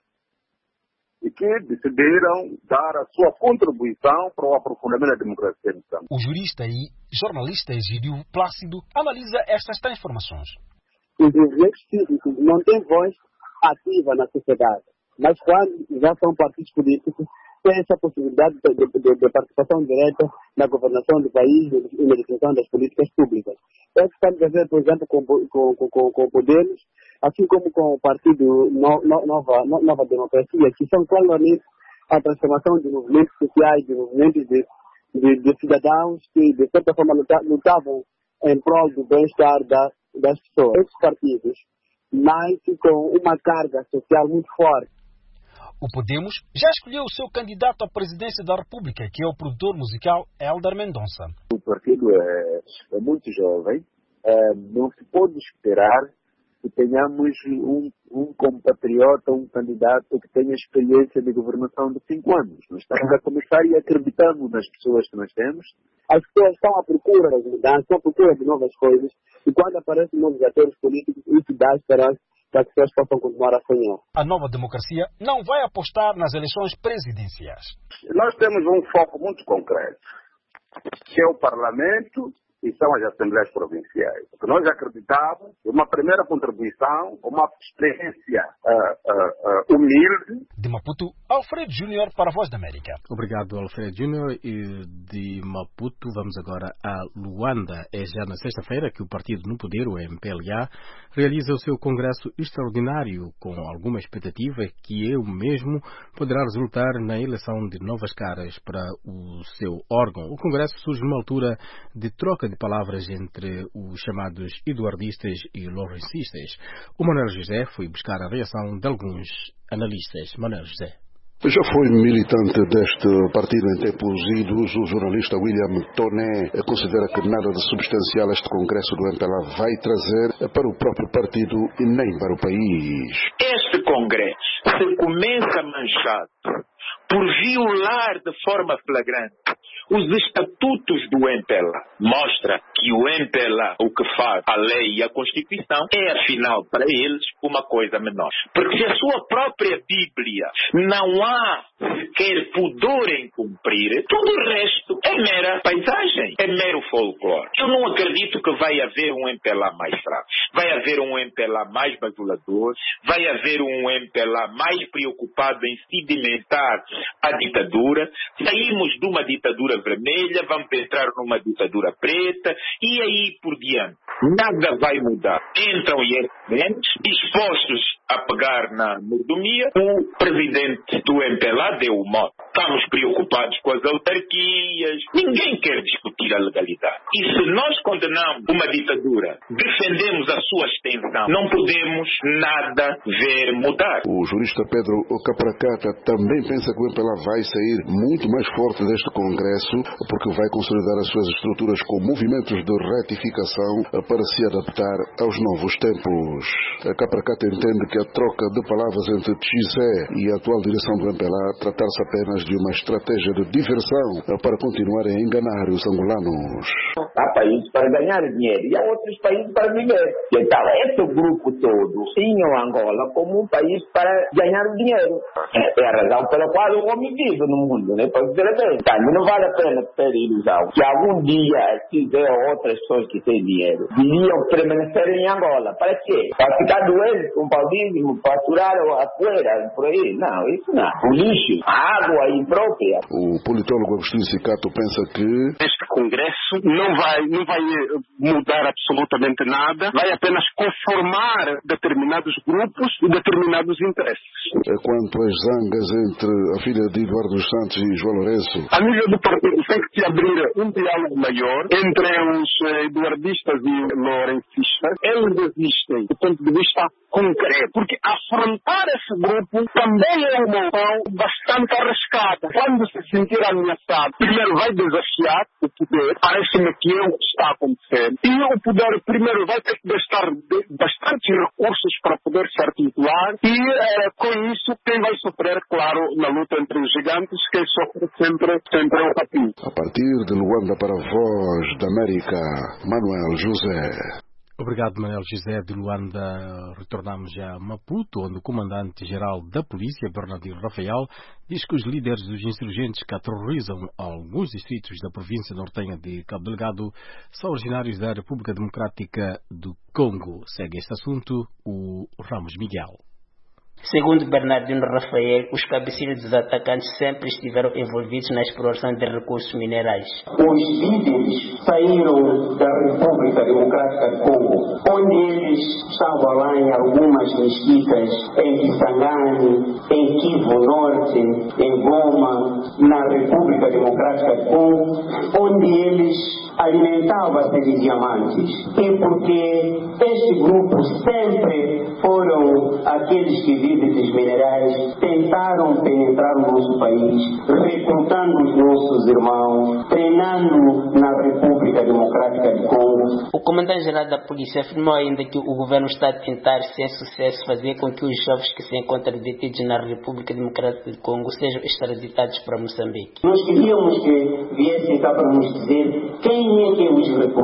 e que decidiram dar a sua contribuição para o aprofundamento da democracia em Moçambique. O jurista e jornalista Egidio Plácido analisa estas transformações. Os movimentos cívicos não têm voz ativa na sociedade, mas quando já são partidos políticos, têm essa possibilidade de, de, de, de participação direta na governação do país e na definição das políticas públicas. É o que estamos a ver, por exemplo, com, com, com, com o Podemos, assim como com o Partido no, no, Nova, no, Nova Democracia, que são claramente a transformação de movimentos sociais, de movimentos de, de, de cidadãos que, de certa forma, lutavam em prol do bem-estar da das pessoas. Esses partidos nascem com uma carga social muito forte. O Podemos já escolheu o seu candidato à presidência da República, que é o produtor musical Hélder Mendonça. O partido é, é muito jovem, é, não se pode esperar que tenhamos um, um compatriota, um candidato que tenha experiência de governação de cinco anos. Nós estamos a começar e acreditamos nas pessoas que nós temos. As pessoas estão à procura das mudanças, estão à procura de novas coisas, e quando aparecem novos atores políticos, isso dá esperança para que as pessoas possam continuar a sonhar. A Nova Democracia não vai apostar nas eleições presidenciais. Nós temos um foco muito concreto, que é o Parlamento e são as Assembleias Provinciais. Porque nós acreditávamos que uma primeira contribuição, uma experiência uh, uh, uh, humilde. De Maputo, Alfredo Júnior para a Voz da América. Obrigado, Alfredo Júnior. E de Maputo vamos agora a Luanda. É já na sexta-feira que o partido no poder, o M P L A, realiza o seu congresso extraordinário, com alguma expectativa que ele mesmo poderá resultar na eleição de novas caras para o seu órgão. O congresso surge numa altura de troca de palavras entre os chamados eduardistas e lourencistas. O Manuel José foi buscar a reação de alguns analistas. Manuel José. Já foi militante deste partido em tempos idos. O jornalista William Toné considera que nada de substancial este congresso do M P L A vai trazer para o próprio partido e nem para o país. Este congresso se começa manchado por violar de forma flagrante os estatutos do M P L A. Mostra que o M P L A, o que faz a lei e a Constituição, é afinal para eles uma coisa menor. Porque se a sua própria Bíblia não há sequer pudor em cumprir, tudo o resto é mera paisagem, é mero folclore. Eu não acredito que vai haver um M P L A mais fraco. Vai haver um M P L A mais bajulador, vai haver um M P L A mais preocupado em sedimentar a ditadura. Saímos de uma ditadura vermelha, vamos entrar numa ditadura preta e aí por diante. Nada vai mudar. Entram e entram, dispostos a pegar na mordomia. O presidente do M P L A deu o mote. Estamos preocupados com as autarquias. Ninguém quer discutir a legalidade. E se nós condenamos uma ditadura, defendemos a sua extensão, não podemos nada ver mudar. O jurista Pedro Capracata também pensa que o M P L A vai sair muito mais forte deste congresso porque vai consolidar as suas estruturas com movimentos de retificação para se adaptar aos novos tempos. A Capracata entende que a troca de palavras entre Tchizé e a atual direção do M P L A tratar-se apenas de uma estratégia de diversão para continuar a enganar os angolanos. Há países para ganhar dinheiro e há outros países para viver. Então, esse grupo todo tinha o Angola como um país para ganhar dinheiro. É a razão pela qual o homem vive no mundo, né? Para dizer bem. Então, não vale a pena ter ilusão que algum dia, se der outras pessoas que têm dinheiro, deviam permanecer em Angola. Para quê? Para ficar doente com paludismo, para aturar a poeira por aí? Não, isso não. O lixo, a água imprópria. O politólogo Agostinho Sicato pensa que este congresso não vai, não vai mudar absolutamente nada, vai apenas conformar determinados grupos e determinados interesses. Quanto às zangas entre a filha de Eduardo dos Santos e João Lourenço, a nível do partido tem que se abrir um diálogo maior entre os eduardistas e lourencistas. Eles existem do ponto de vista concreto, porque afrontar esse grupo também é uma opção bastante arriscada. Quando se sentir ameaçado, primeiro vai desafiar o poder, parece-me que é o que está acontecendo, e o poder primeiro vai ter que gastar bastante recursos para poder se articular, e eh, com isso quem vai sofrer, claro, na luta entre os gigantes, quem sofre sempre, sempre é o capim. A partir de Luanda para a Voz da América, Manuel José. Obrigado, Manuel José. De Luanda retornamos já a Maputo, onde o comandante-geral da polícia, Bernardino Rafael, diz que os líderes dos insurgentes que aterrorizam alguns distritos da província nortenha de Cabo Delgado são originários da República Democrática do Congo. Segue este assunto o Ramos Miguel. Segundo Bernardino Rafael, os cabecilhos dos atacantes sempre estiveram envolvidos na exploração de recursos minerais. Os líderes saíram da República Democrática do Congo, onde eles estavam lá em algumas mesquitas, em Kisangani, em Kivu Norte, em Goma, na República Democrática do Congo, onde eles alimentavam a sede de diamantes. E porque este grupo sempre foram aqueles que vivem desses minerais, tentaram penetrar no nosso país, recrutando os nossos irmãos, treinando na República Democrática do Congo. O comandante-geral da polícia afirmou ainda que o governo está a tentar, sem sucesso, fazer com que os jovens que se encontram detidos na República Democrática do Congo sejam extraditados para Moçambique. Nós queríamos que viessem cá para nos dizer quem é que os reportou.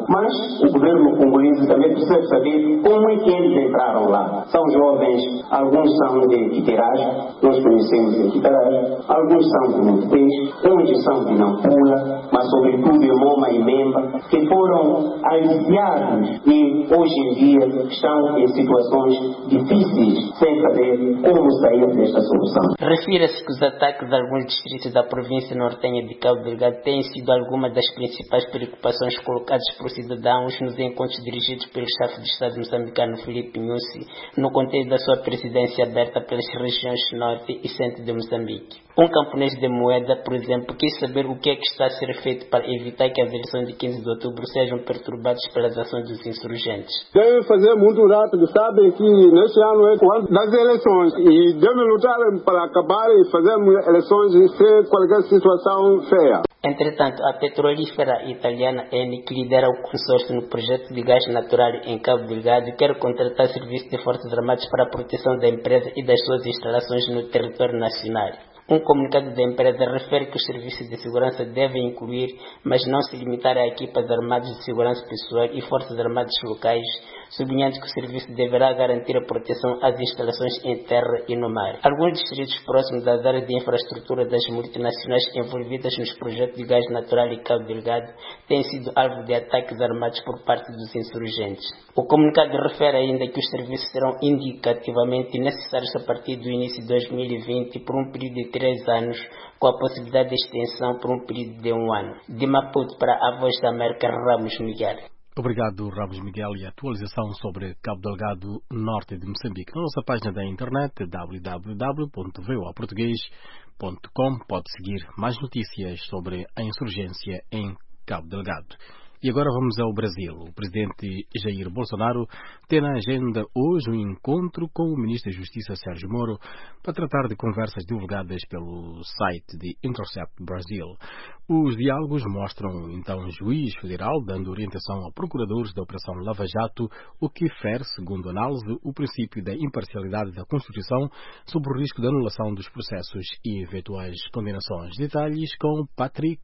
Mas o governo congolês também precisa saber como é que eles entraram lá. São jovens, alguns são de Quiteraj, nós conhecemos de Quiteraj, alguns são de Montepês, uns são de Nampula, mas sobretudo de Moma e Memba, que foram aliciados e hoje em dia estão em situações difíceis sem saber como sair desta solução. Refira-se que os ataques de alguns distritos da província nortenha de Cabo Delgado têm sido alguma das principais preocupações colocadas por cidadãos nos encontros dirigidos pelo chefe de Estado moçambicano Filipe Nyusi no contexto da sua presidência aberta pelas regiões norte e centro de Moçambique. Um camponês de Moeda, por exemplo, quis saber o que é que está a ser feito para evitar que as eleições de quinze de outubro sejam perturbadas pelas ações dos insurgentes. Devem fazer muito rápido, sabem que neste ano é o ano das eleições e devem lutar para acabar e fazer eleições sem qualquer situação feia. Entretanto, a petrolífera italiana Eni, que lidera o consórcio no projeto de gás natural em Cabo Delgado, quer contratar serviços de forças armadas para a proteção da empresa e das suas instalações no território nacional. Um comunicado da empresa refere que os serviços de segurança devem incluir, mas não se limitar a equipas armadas de segurança pessoal e forças armadas locais, sublinhando que o serviço deverá garantir a proteção às instalações em terra e no mar. Alguns distritos próximos das áreas de infraestrutura das multinacionais envolvidas nos projetos de gás natural em Cabo Delgado têm sido alvo de ataques armados por parte dos insurgentes. O comunicado refere ainda que os serviços serão indicativamente necessários a partir do início de dois mil e vinte por um período de três anos, com a possibilidade de extensão por um período de um ano. De Maputo para a Voz da América, Ramos Miguel. Obrigado, Ramos Miguel, e a atualização sobre Cabo Delgado, norte de Moçambique. Na nossa página da internet, w w w ponto v o a português ponto com, pode seguir mais notícias sobre a insurgência em Cabo Delgado. E agora vamos ao Brasil. O presidente Jair Bolsonaro tem na agenda hoje um encontro com o ministro da Justiça Sérgio Moro para tratar de conversas divulgadas pelo site de Intercept Brasil. Os diálogos mostram então um juiz federal dando orientação a procuradores da Operação Lava Jato, o que fere, segundo a análise, o princípio da imparcialidade da Constituição sobre o risco de anulação dos processos e eventuais condenações. Detalhes com Patrick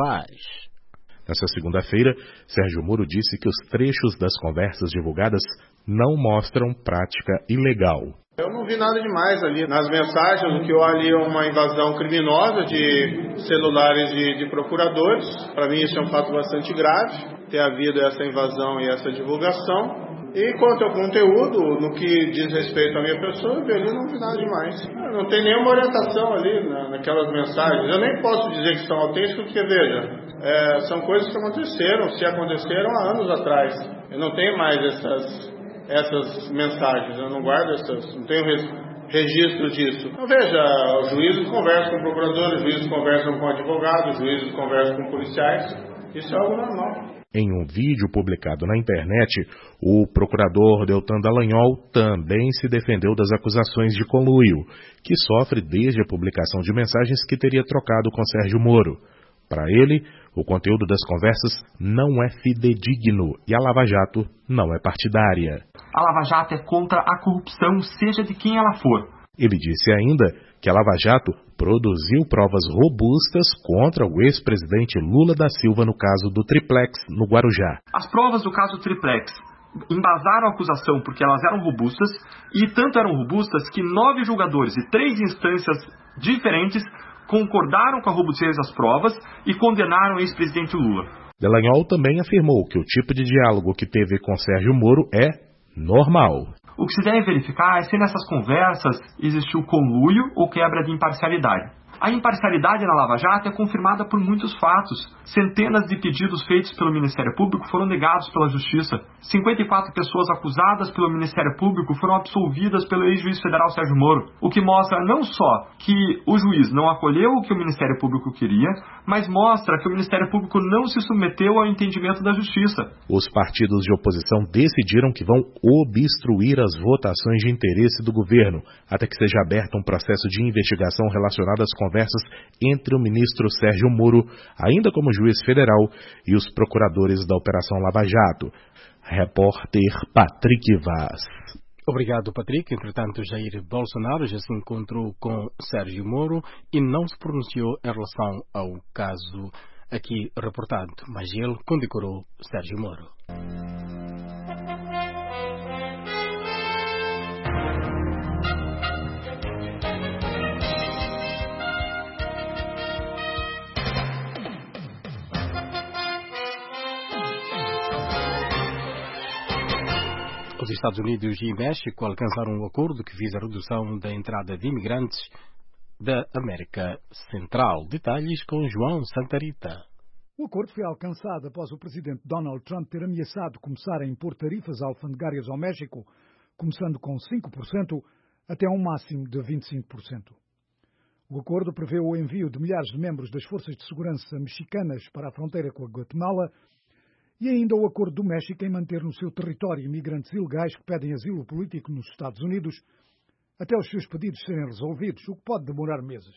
Vaz. Nessa segunda-feira, Sérgio Moro disse que os trechos das conversas divulgadas não mostram prática ilegal. Eu não vi nada demais ali nas mensagens, o que eu ali é uma invasão criminosa de celulares de, de procuradores. Para mim isso é um fato bastante grave, ter havido essa invasão e essa divulgação. E quanto ao conteúdo, no que diz respeito à minha pessoa, eu ali não vi nada demais. Não tem nenhuma orientação ali na, naquelas mensagens. Eu nem posso dizer que são autênticas, porque veja, é, são coisas que aconteceram, se aconteceram há anos atrás. Eu não tenho mais essas, essas mensagens, eu não guardo essas, não tenho registro disso. Então veja, os juízes conversam com procuradores, os juízes conversam com advogados, os juízes conversam com policiais. Isso é algo normal. Em um vídeo publicado na internet, o procurador Deltan Dallagnol também se defendeu das acusações de conluio, que sofre desde a publicação de mensagens que teria trocado com Sérgio Moro. Para ele, o conteúdo das conversas não é fidedigno e a Lava Jato não é partidária. A Lava Jato é contra a corrupção, seja de quem ela for. Ele disse ainda que a Lava Jato produziu provas robustas contra o ex-presidente Lula da Silva no caso do Triplex, no Guarujá. As provas do caso Triplex embasaram a acusação porque elas eram robustas, e tanto eram robustas que nove julgadores e três instâncias diferentes concordaram com a robustez das provas e condenaram o ex-presidente Lula. Dallagnol também afirmou que o tipo de diálogo que teve com Sérgio Moro é normal. O que se deve verificar é se nessas conversas existiu conluio ou quebra de imparcialidade. A imparcialidade na Lava Jato é confirmada por muitos fatos. Centenas de pedidos feitos pelo Ministério Público foram negados pela Justiça. cinquenta e quatro pessoas acusadas pelo Ministério Público foram absolvidas pelo ex-juiz federal Sérgio Moro, o que mostra não só que o juiz não acolheu o que o Ministério Público queria, mas mostra que o Ministério Público não se submeteu ao entendimento da Justiça. Os partidos de oposição decidiram que vão obstruir as votações de interesse do governo, até que seja aberto um processo de investigação relacionado às conversas entre o ministro Sérgio Moro, ainda como juiz federal, e os procuradores da Operação Lava Jato. Repórter Patrick Vaz. Obrigado, Patrick. Entretanto, Jair Bolsonaro já se encontrou com Sérgio Moro e não se pronunciou em relação ao caso aqui reportado, mas ele condecorou Sérgio Moro. Os Estados Unidos e México alcançaram um acordo que visa a redução da entrada de imigrantes da América Central. Detalhes com João Santarita. O acordo foi alcançado após o presidente Donald Trump ter ameaçado começar a impor tarifas alfandegárias ao México, começando com cinco por cento até um máximo de vinte e cinco por cento. O acordo prevê o envio de milhares de membros das forças de segurança mexicanas para a fronteira com a Guatemala e ainda o acordo do México em manter no seu território imigrantes ilegais que pedem asilo político nos Estados Unidos até os seus pedidos serem resolvidos, o que pode demorar meses.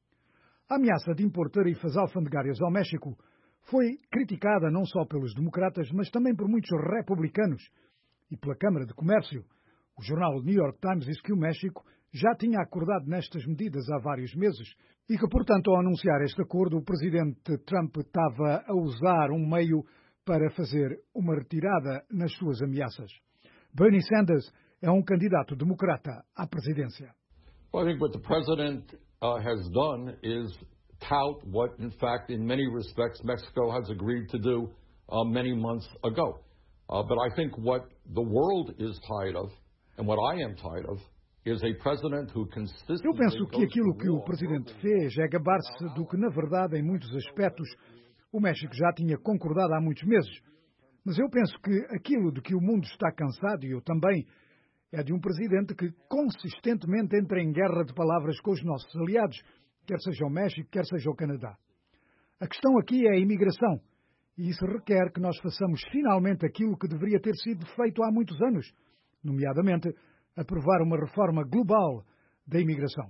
A ameaça de impor tarifas alfandegárias ao México foi criticada não só pelos democratas, mas também por muitos republicanos e pela Câmara de Comércio. O jornal New York Times diz que o México já tinha acordado nestas medidas há vários meses e que, portanto, ao anunciar este acordo, o presidente Trump estava a usar um meio para fazer uma retirada nas suas ameaças. Bernie Sanders é um candidato democrata à presidência. Well, I think what the president uh, has done is tout what, in fact, in many respects, Mexico has agreed to do uh, many months ago. Uh, but I think what the world is tired of, and what I am tired of, is a president who consistently... Eu penso que aquilo que o presidente fez é gabar-se do que, na verdade, em muitos aspectos, o México já tinha concordado há muitos meses. Mas eu penso que aquilo de que o mundo está cansado, e eu também, é de um presidente que consistentemente entra em guerra de palavras com os nossos aliados, quer seja o México, quer seja o Canadá. A questão aqui é a imigração, e isso requer que nós façamos finalmente aquilo que deveria ter sido feito há muitos anos, nomeadamente aprovar uma reforma global da imigração.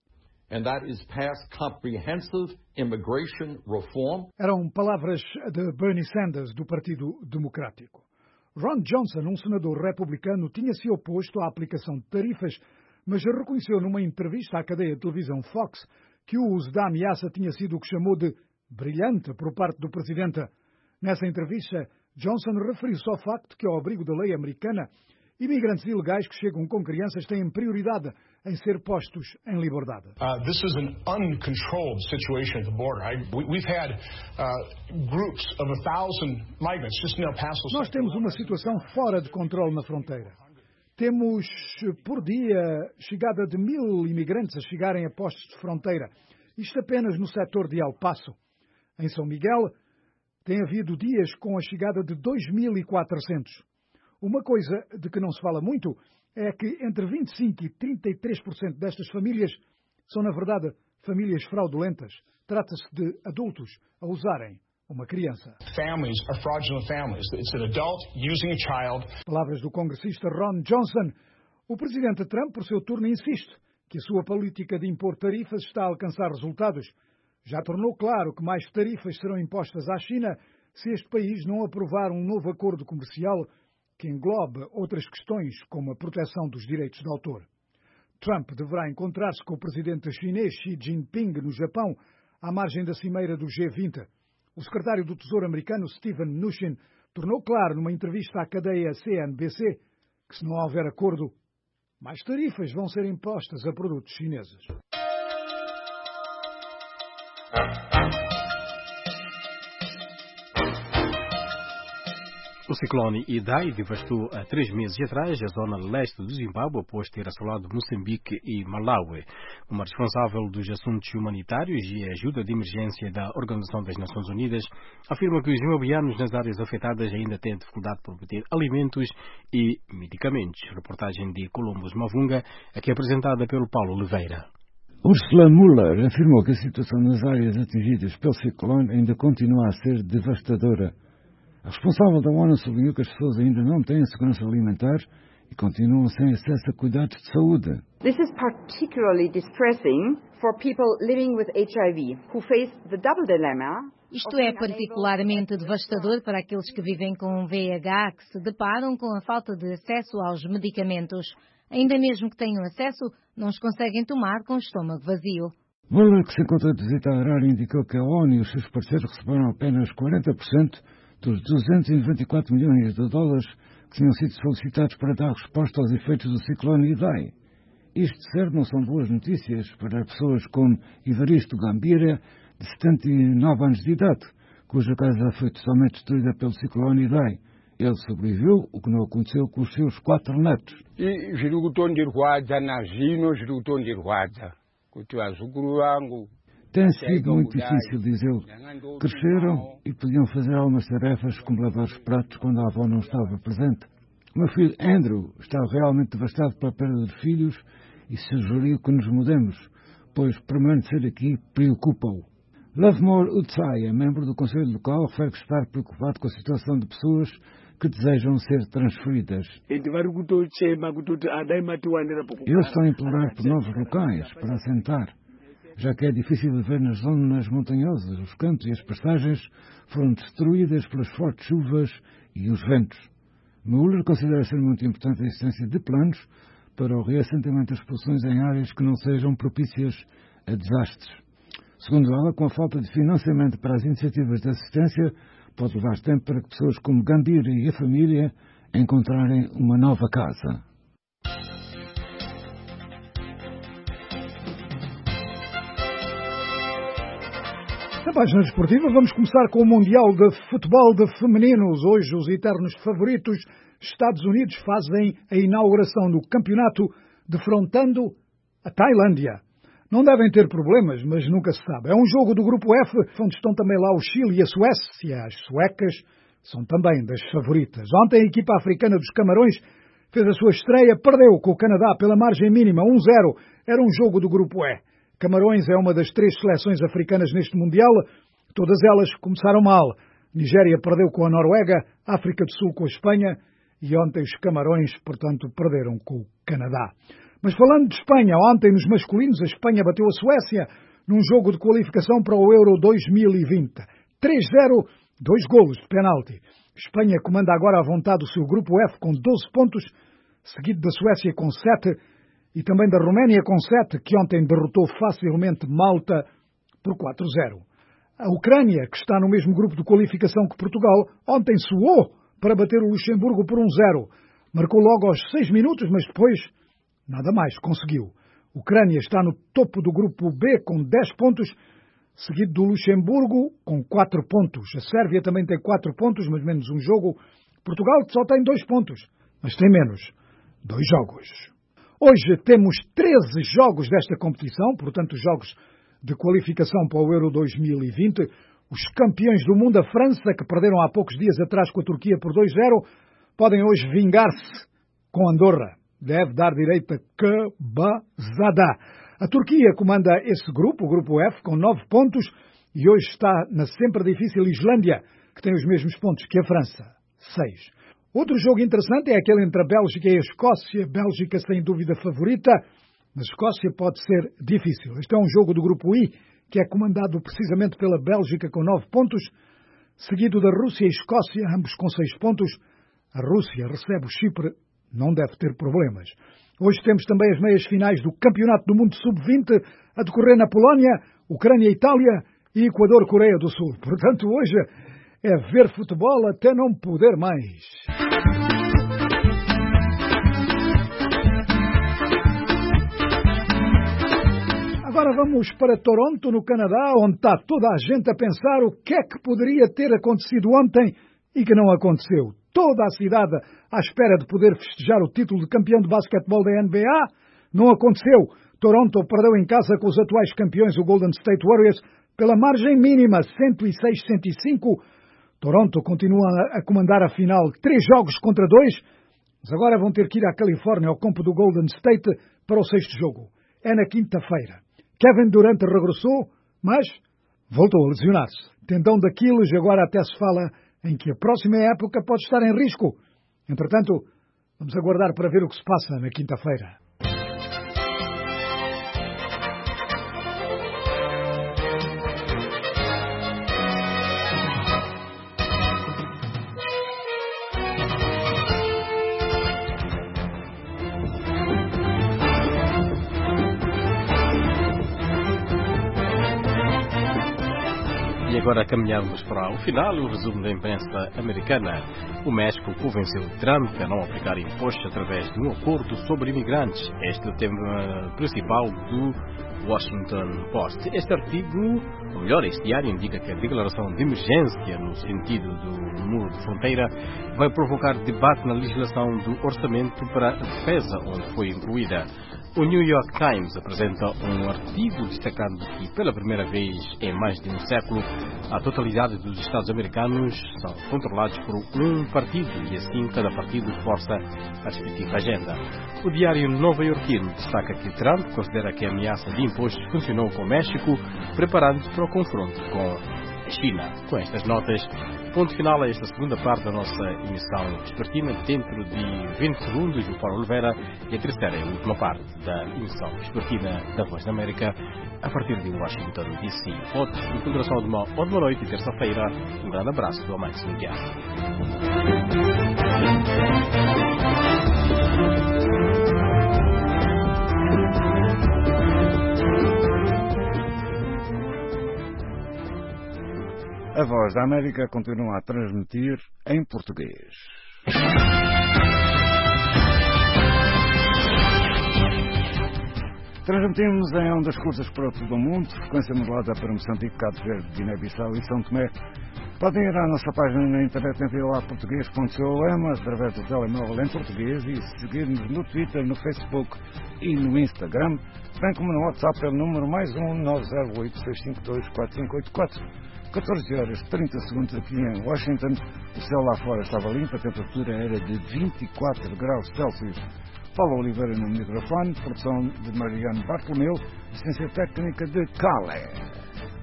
And that is past comprehensive immigration reform. Eram palavras de Bernie Sanders, do Partido Democrático. Ron Johnson, um senador republicano, tinha se oposto à aplicação de tarifas, mas reconheceu numa entrevista à cadeia de televisão Fox que o uso da ameaça tinha sido o que chamou de brilhante por parte do presidente. Nessa entrevista, Johnson referiu-se ao facto que, ao abrigo da lei americana, imigrantes ilegais que chegam com crianças têm prioridade em ser postos em liberdade. Uh, this is an uncontrolled situation at the border. I, we, we've had uh, groups of a thousand migrants just in El Paso. Nós temos uma situação fora de controle na fronteira. Temos, por dia, chegada de mil imigrantes a chegarem a postos de fronteira. Isto apenas no setor de El Paso. Em São Miguel, tem havido dias com a chegada de dois mil e quatrocentos. Uma coisa de que não se fala muito é que entre vinte e cinco e trinta e três por cento destas famílias são, na verdade, famílias fraudulentas. Trata-se de adultos a usarem uma criança. Families are fraudulent families. It's an adult using a child. Palavras do congressista Ron Johnson. O presidente Trump, por seu turno, insiste que a sua política de impor tarifas está a alcançar resultados. Já tornou claro que mais tarifas serão impostas à China se este país não aprovar um novo acordo comercial que englobe outras questões, como a proteção dos direitos de autor. Trump deverá encontrar-se com o presidente chinês Xi Jinping no Japão, à margem da cimeira do G vinte. O secretário do Tesouro americano, Steven Mnuchin, tornou claro numa entrevista à cadeia C N B C que, se não houver acordo, mais tarifas vão ser impostas a produtos chineses. O ciclone Idai devastou há três meses atrás a zona leste do Zimbábue após ter assolado Moçambique e Malawi. Uma responsável dos assuntos humanitários e ajuda de emergência da Organização das Nações Unidas afirma que os zimbabueanos nas áreas afetadas ainda têm dificuldade por obter alimentos e medicamentos. Reportagem de Columbus Mavunga, aqui apresentada pelo Paulo Oliveira. Ursula Muller afirmou que a situação nas áreas atingidas pelo ciclone ainda continua a ser devastadora. A responsável da ONU sublinhou que as pessoas ainda não têm segurança alimentar e continuam sem acesso a cuidados de saúde. This is particularly distressing for people living with H I V, who face the double dilemma. Isto é particularmente devastador para aqueles que vivem com V I H, que se deparam com a falta de acesso aos medicamentos. Ainda mesmo que tenham acesso, não os conseguem tomar com o estômago vazio. Muller, que se encontra de visita à Arábia, indicou que a ONU e os seus parceiros receberam apenas quarenta por cento dos duzentos e noventa e quatro milhões de dólares que tinham sido solicitados para dar resposta aos efeitos do ciclone Idai. Isto, de certo, não são boas notícias para pessoas como Ivaristo Gambira, de setenta e nove anos de idade, cuja casa foi totalmente destruída pelo ciclone Idai. Ele sobreviveu, o que não aconteceu com os seus quatro netos. Tem sido muito difícil, diz ele. Cresceram e podiam fazer algumas tarefas como lavar os pratos quando a avó não estava presente. O meu filho Andrew está realmente devastado pela perda de filhos e sugeriu que nos mudemos, pois permanecer aqui preocupa-o. Lovemore Utsaya, membro do Conselho Local, refere estar preocupado com a situação de pessoas que desejam ser transferidas. Eles estão a implorar por novos locais para assentar, já que é difícil viver nas zonas montanhosas. Os campos e as pastagens foram destruídas pelas fortes chuvas e os ventos. Muller considera ser muito importante a existência de planos para o reassentamento das populações em áreas que não sejam propícias a desastres. Segundo ela, com a falta de financiamento para as iniciativas de assistência, pode levar tempo para que pessoas como Gambira e a família encontrarem uma nova casa. Na página desportiva vamos começar com o Mundial de Futebol de Femininos. Hoje os eternos favoritos Estados Unidos fazem a inauguração do campeonato defrontando a Tailândia. Não devem ter problemas, mas nunca se sabe. É um jogo do Grupo F, onde estão também lá o Chile e a Suécia. As suecas são também das favoritas. Ontem a equipa africana dos Camarões fez a sua estreia, perdeu com o Canadá pela margem mínima, um zero. Era um jogo do Grupo E. Camarões é uma das três seleções africanas neste Mundial. Todas elas começaram mal. Nigéria perdeu com a Noruega, África do Sul com a Espanha e ontem os Camarões, portanto, perderam com o Canadá. Mas falando de Espanha, ontem nos masculinos a Espanha bateu a Suécia num jogo de qualificação para o Euro dois mil e vinte. três zero, dois golos de penalti. Espanha comanda agora à vontade o seu grupo F com doze pontos, seguido da Suécia com sete e também da Roménia com sete, que ontem derrotou facilmente Malta por quatro zero. A Ucrânia, que está no mesmo grupo de qualificação que Portugal, ontem suou para bater o Luxemburgo por um zero. Marcou logo aos seis minutos, mas depois nada mais conseguiu. A Ucrânia está no topo do grupo B com dez pontos, seguido do Luxemburgo com quatro pontos. A Sérvia também tem quatro pontos, mas menos um jogo. Portugal só tem dois pontos, mas tem menos dois jogos. Hoje temos treze jogos desta competição, portanto jogos de qualificação para o Euro dois mil e vinte. Os campeões do mundo, a França, que perderam há poucos dias atrás com a Turquia por dois zero, podem hoje vingar-se com Andorra. Deve dar direito a cabazada. A Turquia comanda esse grupo, o grupo F, com nove pontos, e hoje está na sempre difícil Islândia, que tem os mesmos pontos que a França, seis. Outro jogo interessante é aquele entre a Bélgica e a Escócia. Bélgica, sem dúvida, favorita, mas a Escócia pode ser difícil. Este é um jogo do grupo I, que é comandado precisamente pela Bélgica com nove pontos, seguido da Rússia e Escócia, ambos com seis pontos. A Rússia recebe o Chipre, não deve ter problemas. Hoje temos também as meias finais do Campeonato do Mundo sub vinte a decorrer na Polónia, Ucrânia, Itália e Equador, Coreia do Sul. Portanto, hoje é ver futebol até não poder mais. Agora vamos para Toronto, no Canadá, onde está toda a gente a pensar o que é que poderia ter acontecido ontem e que não aconteceu. Toda a cidade à espera de poder festejar o título de campeão de basquetebol da N B A. Não aconteceu. Toronto perdeu em casa com os atuais campeões, o Golden State Warriors, pela margem mínima, cento e seis a cento e cinco. Toronto continua a comandar a final, três jogos contra dois, mas agora vão ter que ir à Califórnia, ao campo do Golden State, para o sexto jogo. É na quinta-feira. Kevin Durant regressou, mas voltou a lesionar-se. Tendão daquilo e agora até se fala em que a próxima época pode estar em risco. Entretanto, vamos aguardar para ver o que se passa na quinta-feira. agora caminhamos para o final, o resumo da imprensa americana. O México convenceu Trump a não aplicar impostos através de um acordo sobre imigrantes. Este é o tema principal do Washington Post. Este artigo, ou melhor, este diário indica que a declaração de emergência no sentido do muro de fronteira vai provocar debate na legislação do orçamento para a defesa, onde foi incluída. O New York Times apresenta um artigo destacando que, pela primeira vez em mais de um século, a totalidade dos Estados americanos são controlados por um partido e assim cada partido força a respectiva agenda. O diário nova-iorquino destaca que Trump considera que a ameaça de impostos funcionou com o México, preparando-se para o confronto com a China. Com estas notas, ponto final a esta segunda parte da nossa emissão vespertina. Dentro de vinte segundos, o Paulo Oliveira e a terceira e última parte da emissão vespertina da Voz da América, a partir de Washington, D C. Votos de continuação de uma ótima noite e terça-feira. Um grande abraço do Amante Mundial. A Voz da América continua a transmitir em português. Transmitimos em ondas curtas para todo o mundo, frequência modulada para Moçambique, Cabo Verde, Guiné-Bissau e São Tomé. Podem ir à nossa página na internet em viola português ponto com, através do telemóvel em português e seguir-nos no Twitter, no Facebook e no Instagram, bem como no WhatsApp pelo número mais um nove zero oito seis cinco dois quatro cinco oito quatro. catorze horas e trinta segundos aqui em Washington. O céu lá fora estava limpo, a temperatura era de vinte e quatro graus Celsius. Paulo Oliveira no microfone, produção de Mariano Bartolomeu, assistência técnica de Calé.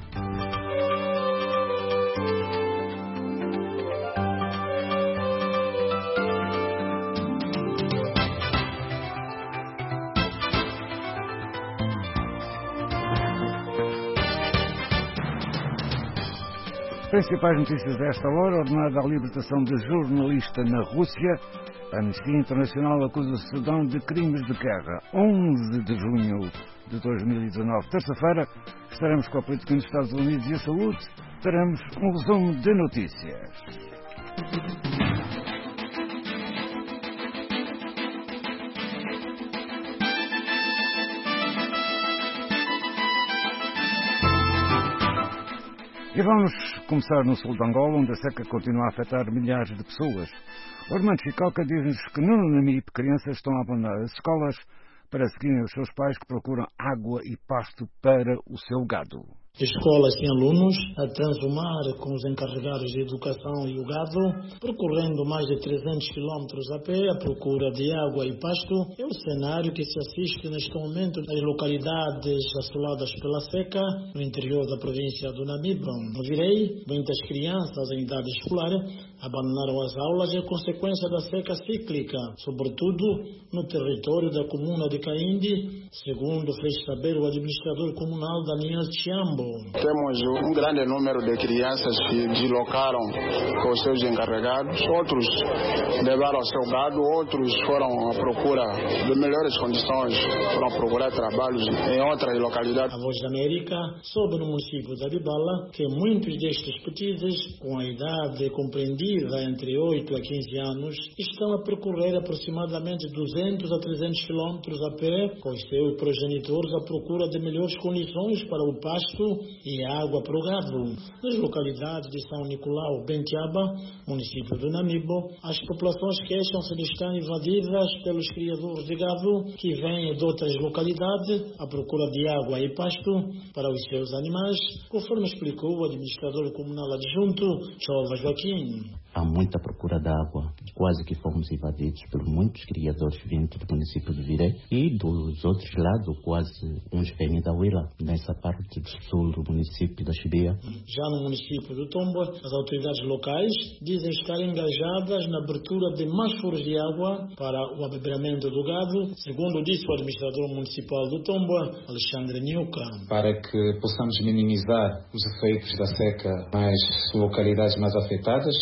Principais notícias desta hora: ordenada a libertação de jornalista na Rússia. A Anistia Internacional acusa o Sudão de crimes de guerra. onze de junho de dois mil e dezanove, terça-feira, estaremos com a política nos Estados Unidos e a saúde. Teremos um resumo de notícias. E vamos começar no sul de Angola, onde a seca continua a afetar milhares de pessoas. O Armando Chicalca diz-nos que no Namibe crianças estão a abandonar as escolas para seguirem os seus pais que procuram água e pasto para o seu gado. Escolas sem alunos, a transumar com os encarregados de educação e o gado, percorrendo mais de trezentos quilómetros a pé à procura de água e pasto, é o cenário que se assiste neste momento nas localidades assoladas pela seca, no interior da província do Namibe. No Virei, muitas crianças em idade escolar abandonaram as aulas em consequência da seca cíclica, sobretudo no território da comuna de Cainde, segundo fez saber o administrador comunal Daniel Chiambo. Temos um grande número de crianças que deslocaram com os seus encarregados, outros levaram o seu gado, outros foram à procura de melhores condições, foram procurar trabalhos em outras localidades. A Voz da América soube no município de Abibala que muitos destes petizes, com a idade compreendida entre oito a quinze anos, estão a percorrer aproximadamente duzentos a trezentos quilómetros a pé com os seus progenitores à procura de melhores condições para o pasto e água para o gado. Nas localidades de São Nicolau, Bentiaba, município do Namibo, as populações queixam-se de estar invadidas pelos criadores de gado que vêm de outras localidades à procura de água e pasto para os seus animais, conforme explicou o administrador comunal adjunto, Chova Joaquim. Há muita procura de água, quase que fomos invadidos por muitos criadores vindos do município de Virei e dos outros lados, quase uns vêm da Huila, nessa parte do sul do município da Chibia. Já no município do Tombo, as autoridades locais dizem estar engajadas na abertura de mais furos de água para o abeberamento do gado, segundo disse o administrador municipal do Tombo, Alexandre Niuca. Para que possamos minimizar os efeitos da seca nas localidades mais afetadas, que no caso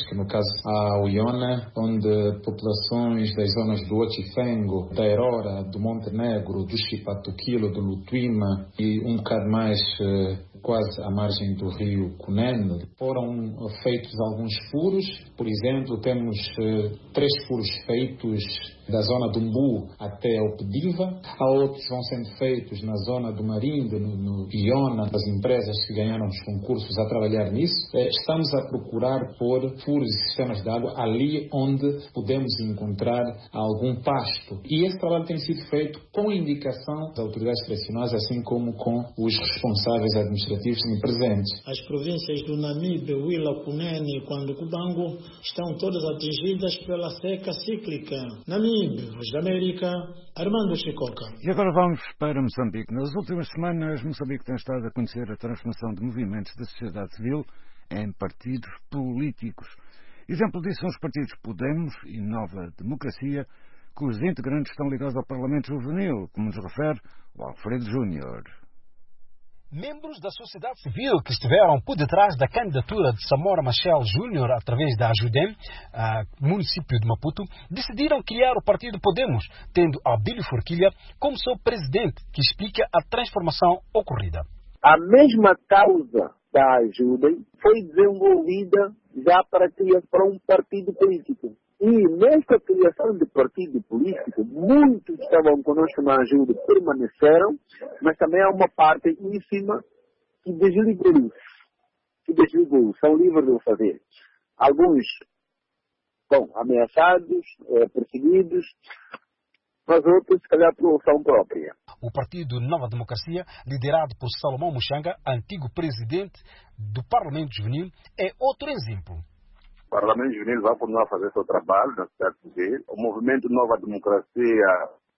caso a Uyona, onde populações das zonas do Otifengo, da Aurora, do Montenegro, do Chipatuquilo, do Lutuima e um bocado mais quase à margem do rio Cunene, foram feitos alguns furos. Por exemplo, temos três furos feitos da zona do Umbu até ao Pediva. Há outros que vão sendo feitos na zona do Marindo, no, no Iona, das empresas que ganharam os concursos a trabalhar nisso. Estamos a procurar pôr furos e sistemas de água ali onde podemos encontrar algum pasto. E esse trabalho tem sido feito com indicação das autoridades tradicionais, assim como com os responsáveis administrativos presentes. As províncias do Namibe, Huila, Cunene e Quanducubango estão todas atingidas pela seca cíclica. Namibe, Voz da América, Armando Chicoca. E agora vamos para Moçambique. Nas últimas semanas, Moçambique tem estado a conhecer a transformação de movimentos da sociedade civil em partidos políticos. Exemplo disso são os partidos Podemos e Nova Democracia, cujos integrantes estão ligados ao Parlamento Juvenil, como nos refere o Alfredo Júnior. Membros da sociedade civil que estiveram por detrás da candidatura de Samora Machel Júnior através da Ajudem, uh, município de Maputo, decidiram criar o partido Podemos, tendo Abílio Forquilha como seu presidente, que explica a transformação ocorrida. A mesma causa da Ajudem foi desenvolvida já para criar para um partido político. E nesta criação de partido político, muitos que estavam conosco na ajuda permaneceram, mas também há uma parte ínfima que desligou-se. Que desligou, são livres de o fazer. Alguns estão ameaçados, é, perseguidos, mas outros, se calhar, por opção própria. O Partido Nova Democracia, liderado por Salomão Muxanga, antigo presidente do Parlamento Juvenil, é outro exemplo. O Parlamento Juvenil vai continuar a fazer seu trabalho na sociedade civil. O movimento Nova Democracia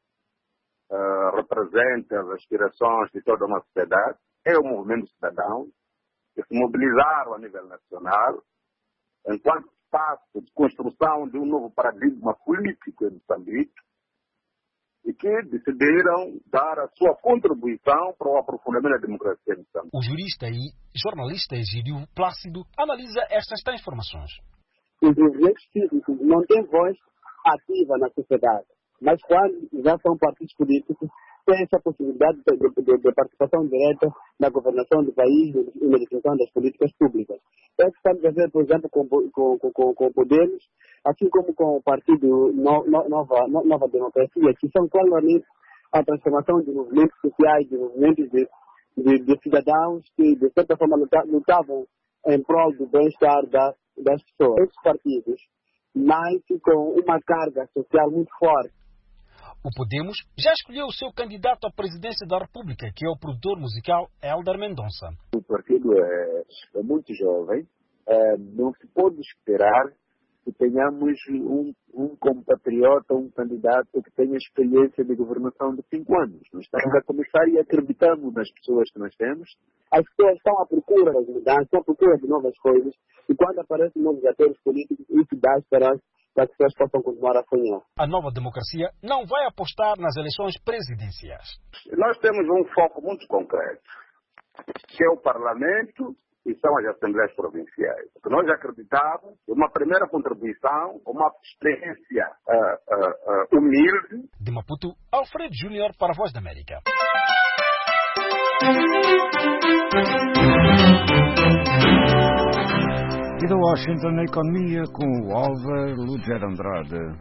uh, representa as aspirações de toda uma sociedade. É o movimento cidadão que se mobilizaram a nível nacional enquanto espaço de construção de um novo paradigma político em Moçambique e que decidiram dar a sua contribuição para o aprofundamento da democracia em Moçambique. O jurista e jornalista Egidio Plácido analisa estas transformações. Os movimentos cívicos não têm voz ativa na sociedade, mas quando já são partidos políticos, têm essa possibilidade de, de, de participação direta na governação do país e na definição das políticas públicas. É o que estamos a ver, por exemplo, com, com, com, com o Podemos, assim como com o Partido no, no, Nova, no, Nova Democracia, que são claramente a transformação de movimentos sociais, de movimentos de, de, de cidadãos que, de certa forma, lutavam em prol do bem-estar da, das pessoas. Esses partidos nascem com uma carga social muito forte. O Podemos já escolheu o seu candidato à presidência da República, que é o produtor musical Hélder Mendonça. O partido é, é muito jovem, é, não se pode esperar que tenhamos um, um compatriota, um candidato que tenha experiência de governação de cinco anos. Nós estamos a começar e acreditamos nas pessoas que nós temos. As pessoas estão à procura das mudanças, estão à procura de novas coisas, e quando aparecem novos atores políticos, isso dá esperança para que as pessoas possam continuar a sonhar. A Nova Democracia não vai apostar nas eleições presidenciais. Nós temos um foco muito concreto, que é o Parlamento e são as Assembleias Provinciais. Porque nós acreditamos que uma primeira contribuição, uma experiência uh, uh, uh, humilde. De Maputo, Alfredo Júnior para a Voz da América. E da Washington, na economia, com o Álvaro Lugero Andrade.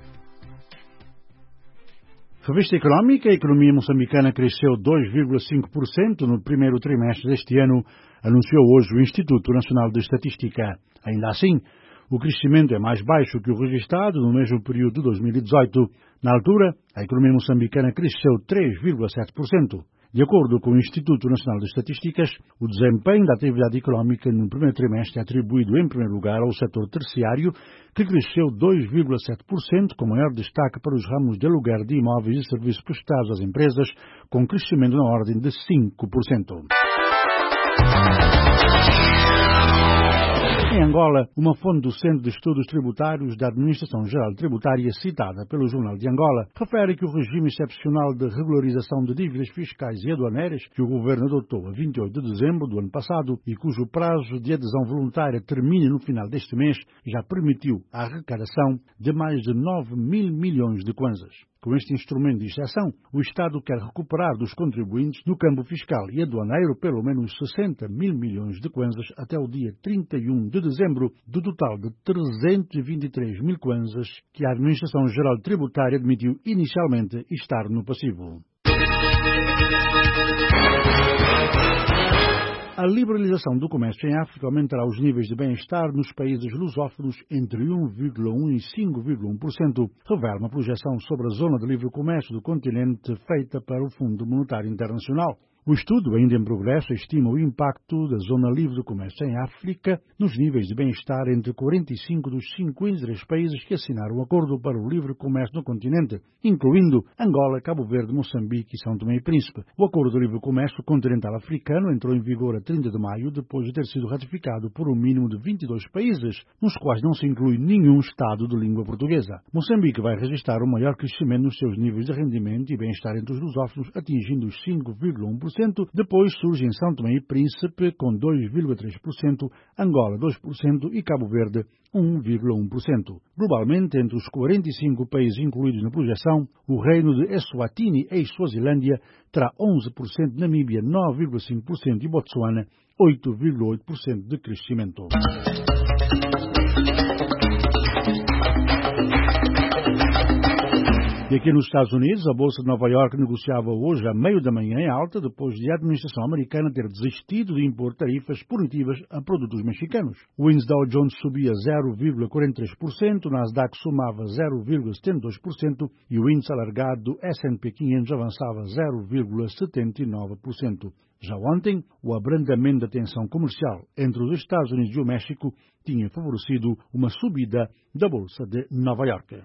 Revista Económica, a economia moçambicana cresceu dois vírgula cinco por cento no primeiro trimestre deste ano, anunciou hoje o Instituto Nacional de Estatística. Ainda assim, o crescimento é mais baixo que o registrado no mesmo período de dois mil e dezoito. Na altura, a economia moçambicana cresceu três vírgula sete por cento. De acordo com o Instituto Nacional de Estatísticas, o desempenho da atividade económica no primeiro trimestre é atribuído em primeiro lugar ao setor terciário, que cresceu dois vírgula sete por cento, com maior destaque para os ramos de aluguer de imóveis e serviços prestados às empresas, com crescimento na ordem de cinco por cento. Em Angola, uma fonte do Centro de Estudos Tributários da Administração Geral Tributária, citada pelo Jornal de Angola, refere que o regime excepcional de regularização de dívidas fiscais e aduaneiras, que o governo adotou a vinte e oito de dezembro do ano passado e cujo prazo de adesão voluntária termina no final deste mês, já permitiu a arrecadação de mais de nove mil milhões de kwanzas. Com este instrumento de exceção, o Estado quer recuperar dos contribuintes no campo fiscal e aduaneiro pelo menos sessenta mil milhões de kwanzas até o dia trinta e um de dezembro, do total de trezentos e vinte e três mil kwanzas que a Administração Geral Tributária admitiu inicialmente estar no passivo. A liberalização do comércio em África aumentará os níveis de bem-estar nos países lusófonos entre um vírgula um por cento e cinco vírgula um por cento, revela uma projeção sobre a zona de livre comércio do continente feita para o Fundo Monetário Internacional. O estudo, ainda em progresso, estima o impacto da Zona Livre de Comércio em África nos níveis de bem-estar entre quarenta e cinco dos cinquenta e três países que assinaram o Acordo para o Livre Comércio no continente, incluindo Angola, Cabo Verde, Moçambique e São Tomé e Príncipe. O Acordo de Livre Comércio Continental Africano entrou em vigor a trinta de maio, depois de ter sido ratificado por um mínimo de vinte e dois países, nos quais não se inclui nenhum Estado de língua portuguesa. Moçambique vai registrar o maior crescimento nos seus níveis de rendimento e bem-estar entre os lusófonos, atingindo os cinco vírgula um por cento. Depois surgem São Tomé e Príncipe com dois vírgula três por cento, Angola dois por cento e Cabo Verde um vírgula um por cento. Globalmente, entre os quarenta e cinco países incluídos na projeção, o reino de Eswatini e Suazilândia terá onze por cento, Namíbia nove vírgula cinco por cento e Botsuana oito vírgula oito por cento de crescimento. E aqui nos Estados Unidos, a Bolsa de Nova Iorque negociava hoje à meio da manhã em alta, depois de a administração americana ter desistido de impor tarifas punitivas a produtos mexicanos. O índice Dow Jones subia zero vírgula quarenta e três por cento, o Nasdaq somava zero vírgula setenta e dois por cento e o índice alargado S and P quinhentos avançava zero vírgula setenta e nove por cento. Já ontem, o abrandamento da tensão comercial entre os Estados Unidos e o México tinha favorecido uma subida da Bolsa de Nova Iorque.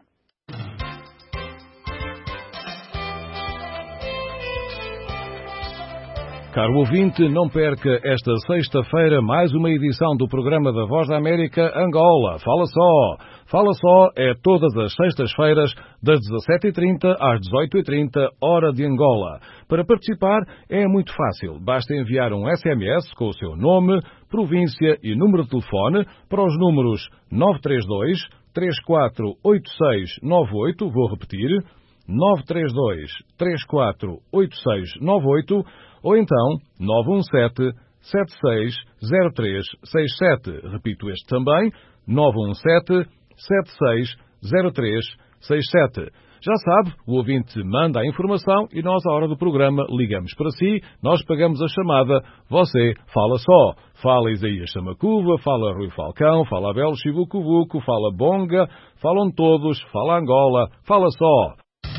Caro ouvinte, não perca esta sexta-feira mais uma edição do programa da Voz da América Angola. Fala só! Fala só é todas as sextas-feiras, das dezassete e trinta às dezoito e trinta, hora de Angola. Para participar é muito fácil. Basta enviar um S M S com o seu nome, província e número de telefone para os números nove três dois, três quatro oito seis nove oito, vou repetir, nove três dois, três quatro oito seis nove oito, ou então nove um sete, sete seis zero três seis sete. Repito este também, nove um sete, sete seis zero três seis sete. Já sabe, o ouvinte manda a informação e nós, à hora do programa, ligamos para si, nós pagamos a chamada, você fala só. Fala Isaías Samacuva, fala Rui Falcão, fala Abel Chivucuvuco, fala Bonga, falam todos, fala Angola, fala só.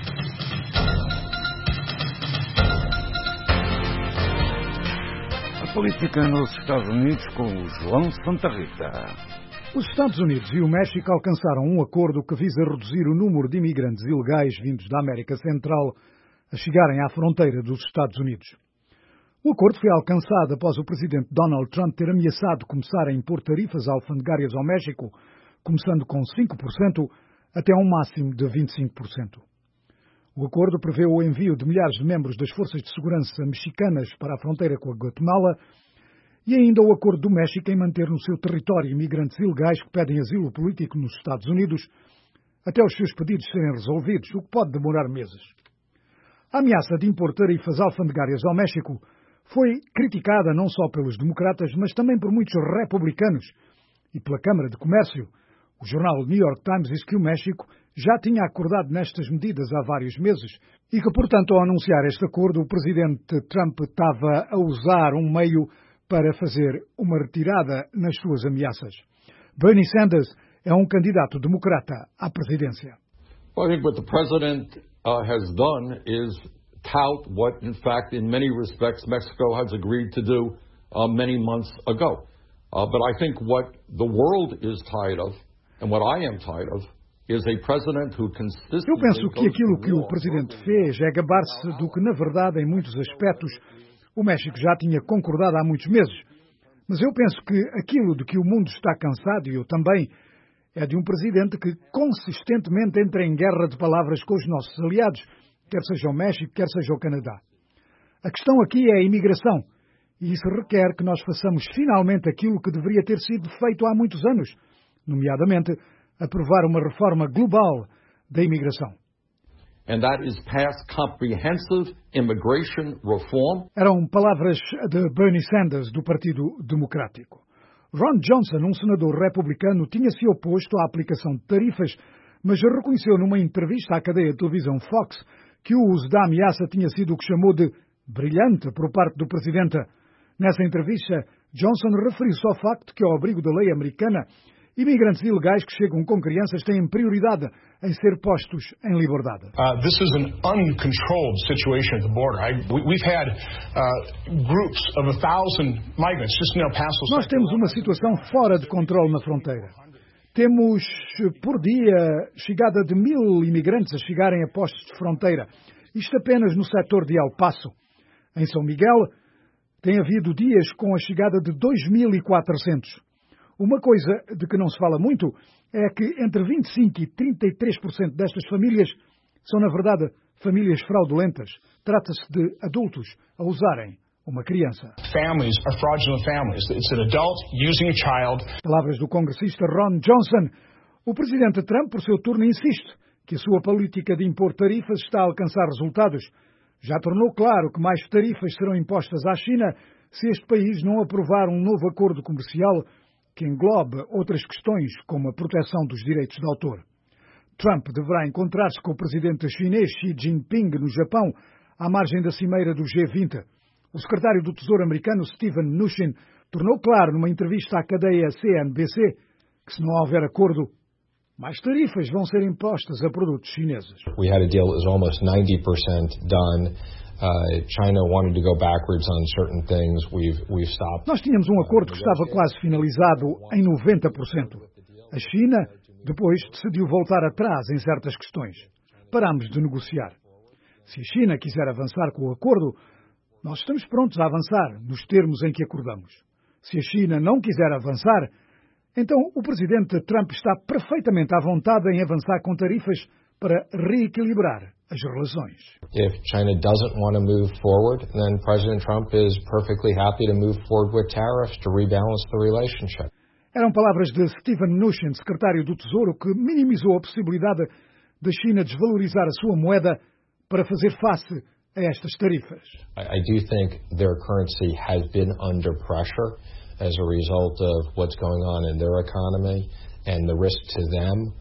Política nos Estados Unidos com o João Santa Rita. Os Estados Unidos e o México alcançaram um acordo que visa reduzir o número de imigrantes ilegais vindos da América Central a chegarem à fronteira dos Estados Unidos. O acordo foi alcançado após o presidente Donald Trump ter ameaçado começar a impor tarifas alfandegárias ao México, começando com cinco por cento até um máximo de vinte e cinco por cento. O acordo prevê o envio de milhares de membros das forças de segurança mexicanas para a fronteira com a Guatemala e ainda o acordo do México em manter no seu território imigrantes ilegais que pedem asilo político nos Estados Unidos até os seus pedidos serem resolvidos, o que pode demorar meses. A ameaça de impor tarifas alfandegárias ao México foi criticada não só pelos democratas, mas também por muitos republicanos e pela Câmara de Comércio. O jornal New York Times diz que o México já tinha acordado nestas medidas há vários meses e que, portanto, ao anunciar este acordo, o presidente Trump estava a usar um meio para fazer uma retirada nas suas ameaças. Bernie Sanders é um candidato democrata à presidência. Well, I think what the president uh, has done is tout what, in fact, in many respects, Mexico has agreed to do uh, many months ago. Uh, but I think what the world is tired of, and what I am tired of, is a president who consistently... Eu penso que aquilo que o presidente fez é gabar-se do que, na verdade, em muitos aspectos, o México já tinha concordado há muitos meses. Mas eu penso que aquilo de que o mundo está cansado, e eu também, é de um presidente que consistentemente entra em guerra de palavras com os nossos aliados, quer seja o México, quer seja o Canadá. A questão aqui é a imigração, e isso requer que nós façamos finalmente aquilo que deveria ter sido feito há muitos anos, nomeadamente aprovar uma reforma global da imigração. And that is pass comprehensive immigration reform. Eram palavras de Bernie Sanders, do Partido Democrático. Ron Johnson, um senador republicano, tinha-se oposto à aplicação de tarifas, mas reconheceu numa entrevista à cadeia de televisão Fox que o uso da ameaça tinha sido o que chamou de brilhante por parte do presidente. Nessa entrevista, Johnson referiu-se ao facto que, ao abrigo da lei americana, imigrantes ilegais que chegam com crianças têm prioridade em ser postos em liberdade. Uh, this is an uncontrolled situation at the border. I, we, we've had uh, groups of a thousand migrants just in El Paso. Nós temos uma situação fora de controle na fronteira. Temos, por dia, chegada de mil imigrantes a chegarem a postos de fronteira. Isto apenas no setor de El Paso. Em São Miguel, tem havido dias com a chegada de dois mil e quatrocentos. Uma coisa de que não se fala muito é que entre vinte e cinco por cento e trinta e três por cento destas famílias são, na verdade, famílias fraudulentas. Trata-se de adultos a usarem uma criança. Families are fraudulent families. It's an adult using a child. Palavras do congressista Ron Johnson. O presidente Trump, por seu turno, insiste que a sua política de impor tarifas está a alcançar resultados. Já tornou claro que mais tarifas serão impostas à China se este país não aprovar um novo acordo comercial que englobe outras questões, como a proteção dos direitos de autor. Trump deverá encontrar-se com o presidente chinês Xi Jinping no Japão, à margem da cimeira do G vinte. O secretário do Tesouro americano, Steven Mnuchin, tornou claro numa entrevista à cadeia C N B C que, se não houver acordo, mais tarifas vão ser impostas a produtos chineses. We had a deal that was almost ninety percent done. Uh, China wanted to go backwards on certain things. We've, we've stopped. Nós tínhamos um acordo que estava quase finalizado em noventa por cento. A China, depois, decidiu voltar atrás em certas questões. Parámos de negociar. Se a China quiser avançar com o acordo, nós estamos prontos a avançar nos termos em que acordamos. Se a China não quiser avançar, então o presidente Trump está perfeitamente à vontade em avançar com tarifas para reequilibrar as relações. If China doesn't want to move forward, then President Trump is perfectly happy to move forward with tariffs to rebalance the relationship. Eram palavras de Steven Mnuchin, secretário do Tesouro, que minimizou a possibilidade da China desvalorizar a sua moeda para fazer face a estas tarifas. I, I do think their currency has been under pressure as a result of what's going on in their economy and the risk to them.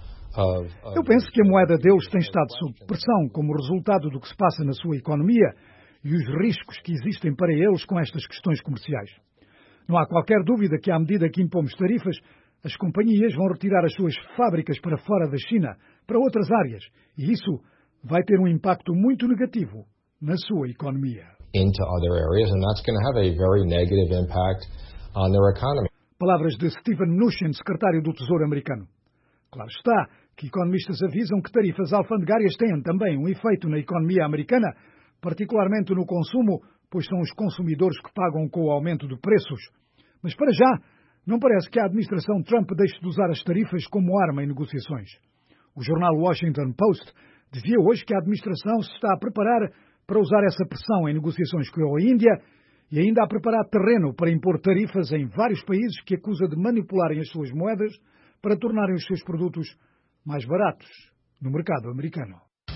Eu penso que a moeda deles tem estado sob pressão como resultado do que se passa na sua economia e os riscos que existem para eles com estas questões comerciais. Não há qualquer dúvida que, à medida que impomos tarifas, as companhias vão retirar as suas fábricas para fora da China, para outras áreas, e isso vai ter um impacto muito negativo na sua economia. Into other areas, and that's going to have a very negative impact on their economy. Palavras de Steven Mnuchin, secretário do Tesouro americano. Claro está que economistas avisam que tarifas alfandegárias têm também um efeito na economia americana, particularmente no consumo, pois são os consumidores que pagam com o aumento de preços. Mas para já, não parece que a administração Trump deixe de usar as tarifas como arma em negociações. O jornal Washington Post dizia hoje que a administração se está a preparar para usar essa pressão em negociações com a Índia e ainda a preparar terreno para impor tarifas em vários países que acusa de manipularem as suas moedas para tornarem os seus produtos mais baratos no mercado americano.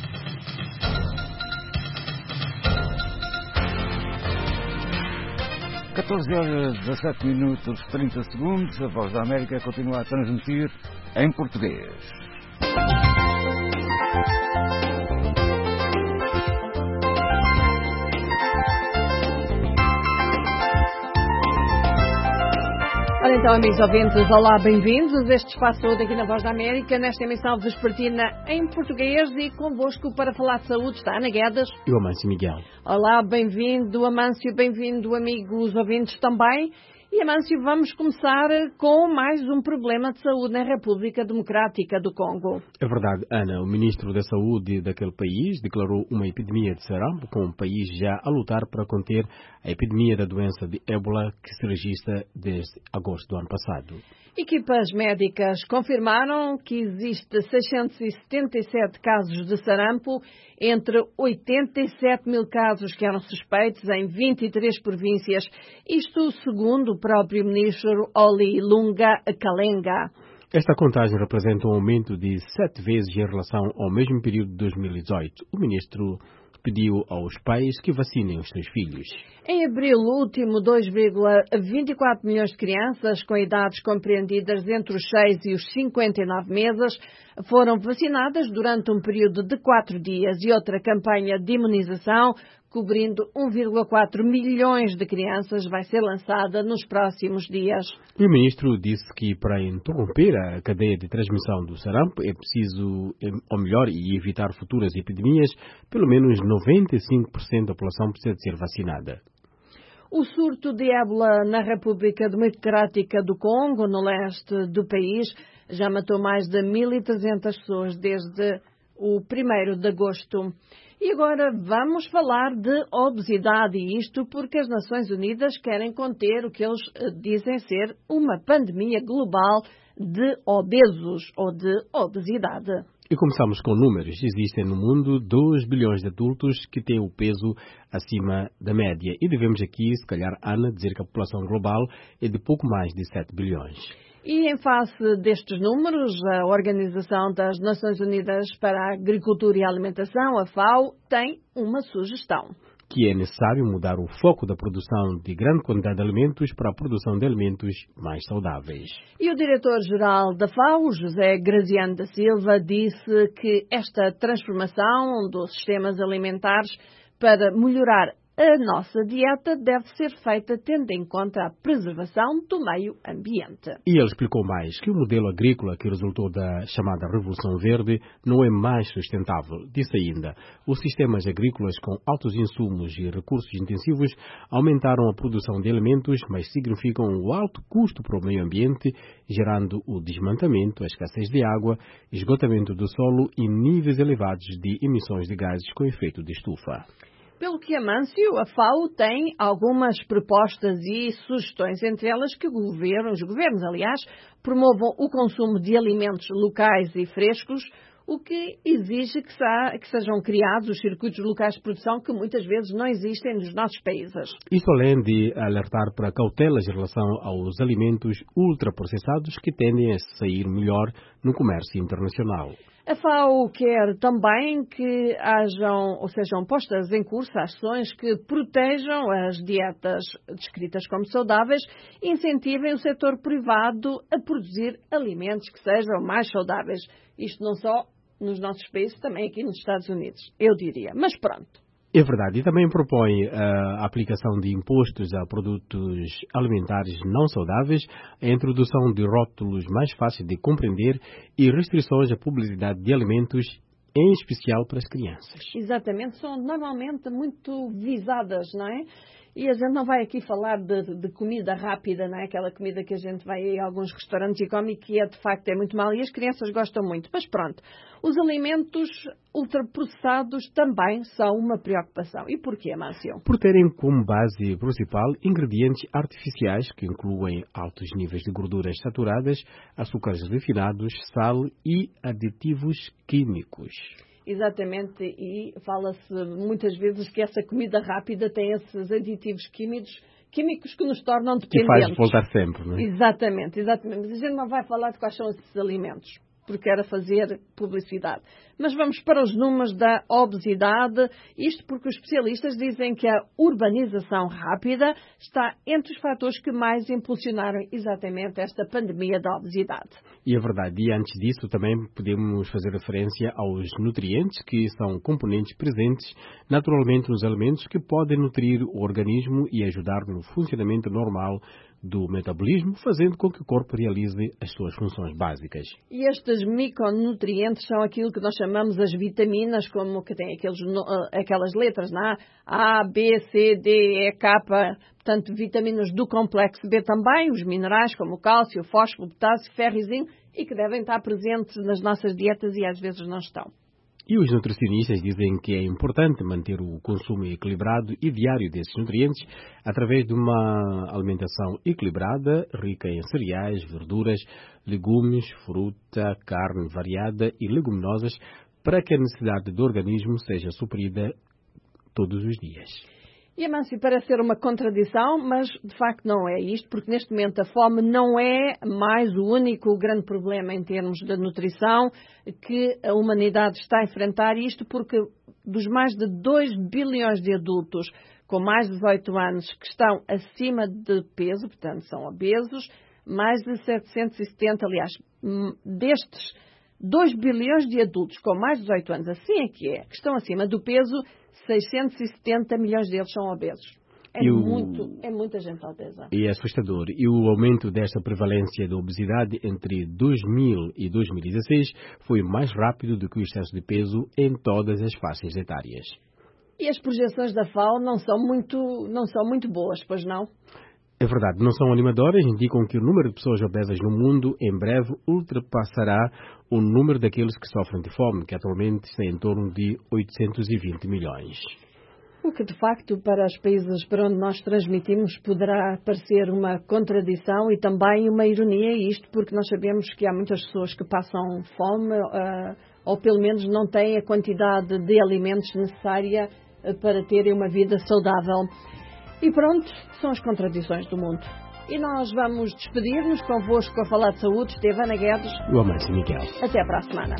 catorze horas, dezassete minutos, trinta segundos. A Voz da América continua a transmitir em português. Ora então, amigos ouvintes, olá, bem-vindos. Este espaço todo aqui na Voz da América, nesta emissão vespertina em português, e convosco para falar de saúde está Ana Guedes. E o Amâncio Miguel. Olá, bem-vindo, Amâncio, bem-vindo, amigos ouvintes também. E, Amâncio, vamos começar com mais um problema de saúde na República Democrática do Congo. É verdade, Ana. O ministro da Saúde daquele país declarou uma epidemia de sarampo, com o país já a lutar para conter a epidemia da doença de ébola que se registra desde agosto do ano passado. Equipas médicas confirmaram que existe seiscentos e setenta e sete casos de sarampo, entre oitenta e sete mil casos que eram suspeitos em vinte e três províncias, isto segundo o próprio ministro Oli Lunga Kalenga. Esta contagem representa um aumento de sete vezes em relação ao mesmo período de dois mil e dezoito. O ministro pediu aos pais que vacinem os seus filhos. Em abril último, dois vírgula vinte e quatro milhões de crianças com idades compreendidas entre os seis e os cinquenta e nove meses foram vacinadas durante um período de quatro dias e outra campanha de imunização cobrindo um vírgula quatro milhões de crianças vai ser lançada nos próximos dias. O ministro disse que para interromper a cadeia de transmissão do sarampo é preciso, ou melhor, e evitar futuras epidemias, pelo menos noventa e cinco por cento da população precisa de ser vacinada. O surto de ébola na República Democrática do Congo, no leste do país, já matou mais de mil e trezentas pessoas desde o primeiro de agosto. E agora vamos falar de obesidade, e isto porque as Nações Unidas querem conter o que eles dizem ser uma pandemia global de obesos ou de obesidade. E começamos com números. Existem no mundo dois bilhões de adultos que têm o peso acima da média. E devemos aqui, se calhar, Ana, dizer que a população global é de pouco mais de sete bilhões. E em face destes números, a Organização das Nações Unidas para a Agricultura e Alimentação, a FAO, tem uma sugestão. Que é necessário mudar o foco da produção de grande quantidade de alimentos para a produção de alimentos mais saudáveis. E o diretor-geral da FAO, José Graziano da Silva, disse que esta transformação dos sistemas alimentares para melhorar a nossa dieta deve ser feita tendo em conta a preservação do meio ambiente. E ele explicou mais que o modelo agrícola que resultou da chamada Revolução Verde não é mais sustentável. Disse ainda, os sistemas agrícolas com altos insumos e recursos intensivos aumentaram a produção de alimentos, mas significam um alto custo para o meio ambiente, gerando o desmatamento, a escassez de água, esgotamento do solo e níveis elevados de emissões de gases com efeito de estufa. Pelo que, Amâncio, a FAO tem algumas propostas e sugestões, entre elas que o governo, os governos, aliás, promovam o consumo de alimentos locais e frescos, o que exige que, sa- que sejam criados os circuitos locais de produção que muitas vezes não existem nos nossos países. Isso além de alertar para cautelas em relação aos alimentos ultraprocessados que tendem a sair melhor no comércio internacional. A FAO quer também que hajam, ou sejam postas em curso ações que protejam as dietas descritas como saudáveis e incentivem o setor privado a produzir alimentos que sejam mais saudáveis. Isto não só nos nossos países, também aqui nos Estados Unidos, eu diria. Mas pronto. É verdade, e também propõe a aplicação de impostos a produtos alimentares não saudáveis, a introdução de rótulos mais fáceis de compreender e restrições à publicidade de alimentos, em especial para as crianças. Exatamente, são normalmente muito visadas, não é? E a gente não vai aqui falar de, de comida rápida, não é? Aquela comida que a gente vai a alguns restaurantes e come e que é, de facto é muito mal e as crianças gostam muito. Mas pronto, os alimentos ultraprocessados também são uma preocupação. E porquê, Márcio? Por terem como base principal ingredientes artificiais que incluem altos níveis de gorduras saturadas, açúcares refinados, sal e aditivos químicos. Exatamente, e fala-se muitas vezes que essa comida rápida tem esses aditivos químicos, químicos que nos tornam dependentes. Que faz voltar sempre, não é? Exatamente, exatamente. Mas a gente não vai falar de quais são esses alimentos, porque era fazer publicidade. Mas vamos para os números da obesidade, isto porque os especialistas dizem que a urbanização rápida está entre os fatores que mais impulsionaram exatamente esta pandemia da obesidade. E é verdade, e antes disso também podemos fazer referência aos nutrientes, que são componentes presentes naturalmente nos alimentos que podem nutrir o organismo e ajudar no funcionamento normal do metabolismo, fazendo com que o corpo realize as suas funções básicas. E estes micronutrientes são aquilo que nós chamamos as vitaminas, como que tem aqueles, aquelas letras, não é? A, B, C, D, E, K, portanto, vitaminas do complexo B também, os minerais como o cálcio, o fósforo, o potássio, ferro e zinco, e que devem estar presentes nas nossas dietas e às vezes não estão. E os nutricionistas dizem que é importante manter o consumo equilibrado e diário desses nutrientes através de uma alimentação equilibrada, rica em cereais, verduras, legumes, fruta, carne variada e leguminosas, para que a necessidade do organismo seja suprida todos os dias. E, Amâncio, parece ser uma contradição, mas de facto não é isto, porque neste momento a fome não é mais o único grande problema em termos de nutrição que a humanidade está a enfrentar, isto porque dos mais de dois bilhões de adultos com mais de dezoito anos que estão acima de peso, portanto são obesos, mais de setecentos e setenta, aliás, destes dois bilhões de adultos com mais de dezoito anos, assim é que é, que estão acima do peso, seiscentos e setenta milhões deles são obesos. É, o... muito, é muita gente obesa. E é assustador. E o aumento desta prevalência da obesidade entre dois mil e dois mil e dezesseis foi mais rápido do que o excesso de peso em todas as faixas etárias. E as projeções da FAO não são muito, não são muito boas, pois não? É verdade, não são animadoras, indicam que o número de pessoas obesas no mundo em breve ultrapassará o número daqueles que sofrem de fome, que atualmente está em torno de oitocentos e vinte milhões. O que, de facto, para os países para onde nós transmitimos, poderá parecer uma contradição e também uma ironia isto, porque nós sabemos que há muitas pessoas que passam fome, uh, ou pelo menos não têm a quantidade de alimentos necessária uh, para terem uma vida saudável. E pronto, são as contradições do mundo. E nós vamos despedir-nos convosco a falar de saúde, Estevana Guedes. O Amâncio Miguel. Até para a semana.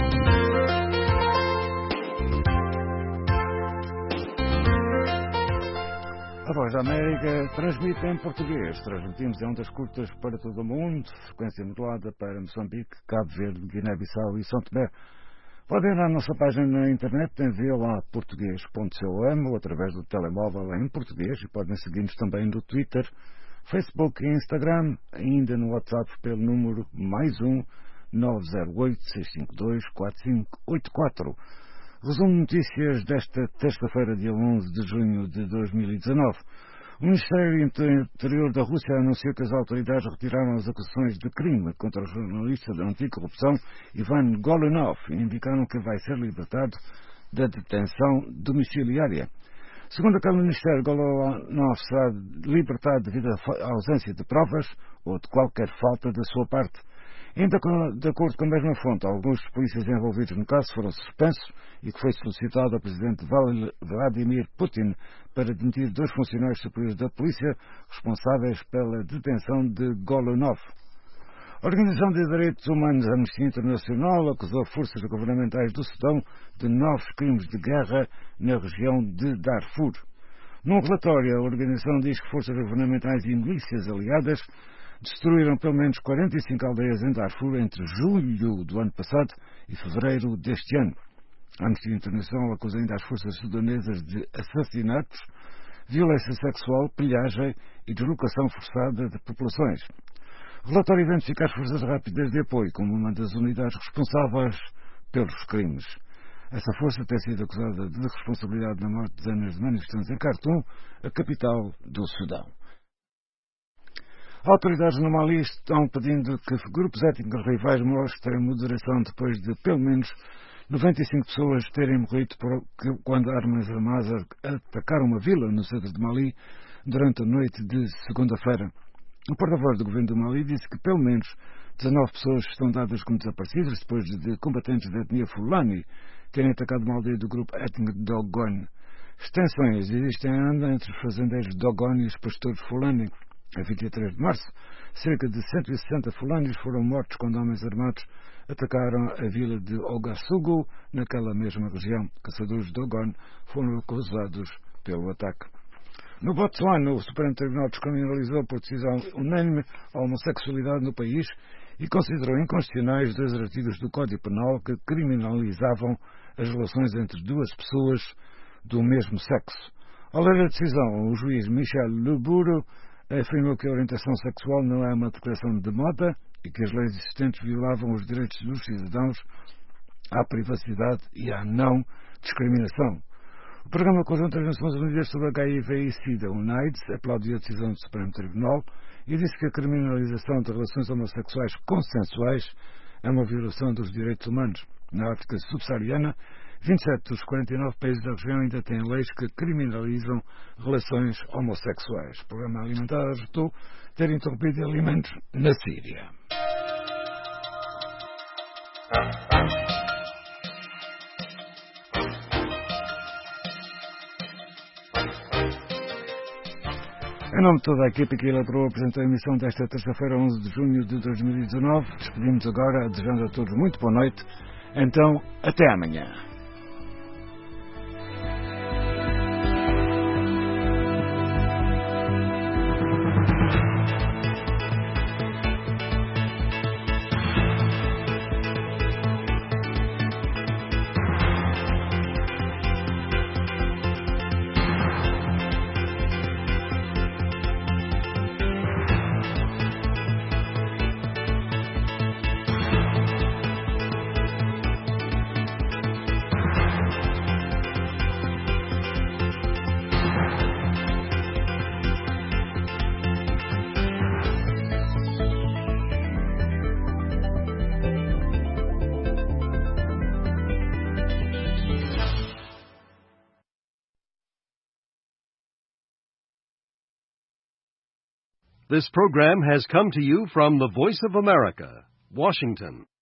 A Voz da América transmite em português. Transmitimos em ondas curtas para todo o mundo, frequência modulada para Moçambique, Cabo Verde, Guiné-Bissau e São Tomé. Podem ir à nossa página na internet em viola português ponto com ou através do telemóvel em português e podem seguir-nos também no Twitter, Facebook e Instagram, ainda no WhatsApp pelo número mais um nove zero oito, seis cinco dois, quatro cinco oito quatro. Resumo de notícias desta terça-feira, dia onze de junho de dois mil e dezanove. O Ministério Interior da Rússia anunciou que as autoridades retiraram as acusações de crime contra o jornalista da anticorrupção Ivan Golunov e indicaram que vai ser libertado da detenção domiciliária. Segundo aquele Ministério, Golunov será libertado devido à ausência de provas ou de qualquer falta da sua parte. Ainda de acordo com a mesma fonte, alguns polícias envolvidos no caso foram suspensos e que foi solicitado ao presidente Vladimir Putin para demitir dois funcionários superiores da polícia responsáveis pela detenção de Golunov. A Organização de Direitos Humanos Amnistia Internacional acusou forças governamentais do Sudão de novos crimes de guerra na região de Darfur. Num relatório, a organização diz que forças governamentais e milícias aliadas destruíram pelo menos quarenta e cinco aldeias em Darfur entre julho do ano passado e fevereiro deste ano. A Amnistia Internacional acusa ainda as forças sudanesas de assassinatos, violência sexual, pilhagem e deslocação forçada de populações. O relatório identifica as forças rápidas de apoio como uma das unidades responsáveis pelos crimes. Essa força tem sido acusada de responsabilidade na morte de dezenas de manifestantes em Khartoum, a capital do Sudão. Autoridades no Mali estão pedindo que grupos étnicos rivais mostrem moderação depois de pelo menos noventa e cinco pessoas terem morrido por, quando armas armadas atacaram uma vila no centro de Mali durante a noite de segunda-feira. O porta-voz do governo do Mali disse que pelo menos dezanove pessoas estão dadas como desaparecidas depois de combatentes da etnia Fulani terem atacado uma aldeia do grupo étnico Dogon. Tensões existem ainda entre os fazendeiros Dogon e os pastores Fulani. A vinte e três de março, cerca de cento e sessenta fulanis foram mortos quando homens armados atacaram a vila de Ogassugu, naquela mesma região. Caçadores de Dogon foram acusados pelo ataque. No Botsuana, o Supremo Tribunal descriminalizou por decisão unânime a homossexualidade no país e considerou inconstitucionais dois artigos do Código Penal que criminalizavam as relações entre duas pessoas do mesmo sexo. Ao ler a decisão, o juiz Michel Leburo afirmou que a orientação sexual não é uma declaração de moda e que as leis existentes violavam os direitos dos cidadãos à privacidade e à não discriminação. O Programa Conjunto das Nações Unidas sobre H I V e SIDA, UNAIDS, aplaudiu a decisão do Supremo Tribunal e disse que a criminalização de relações homossexuais consensuais é uma violação dos direitos humanos. Na África subsaariana, vinte e sete dos quarenta e nove países da região ainda têm leis que criminalizam relações homossexuais. O Programa Alimentar alertou ter interrompido alimentos na Síria. Em nome de toda a equipe que elaborou apresentou a emissão desta terça-feira, onze de junho de dois mil e dezanove. Despedimos agora, desejando a todos muito boa noite. Então, até amanhã. This program has come to you from the Voice of America, Washington.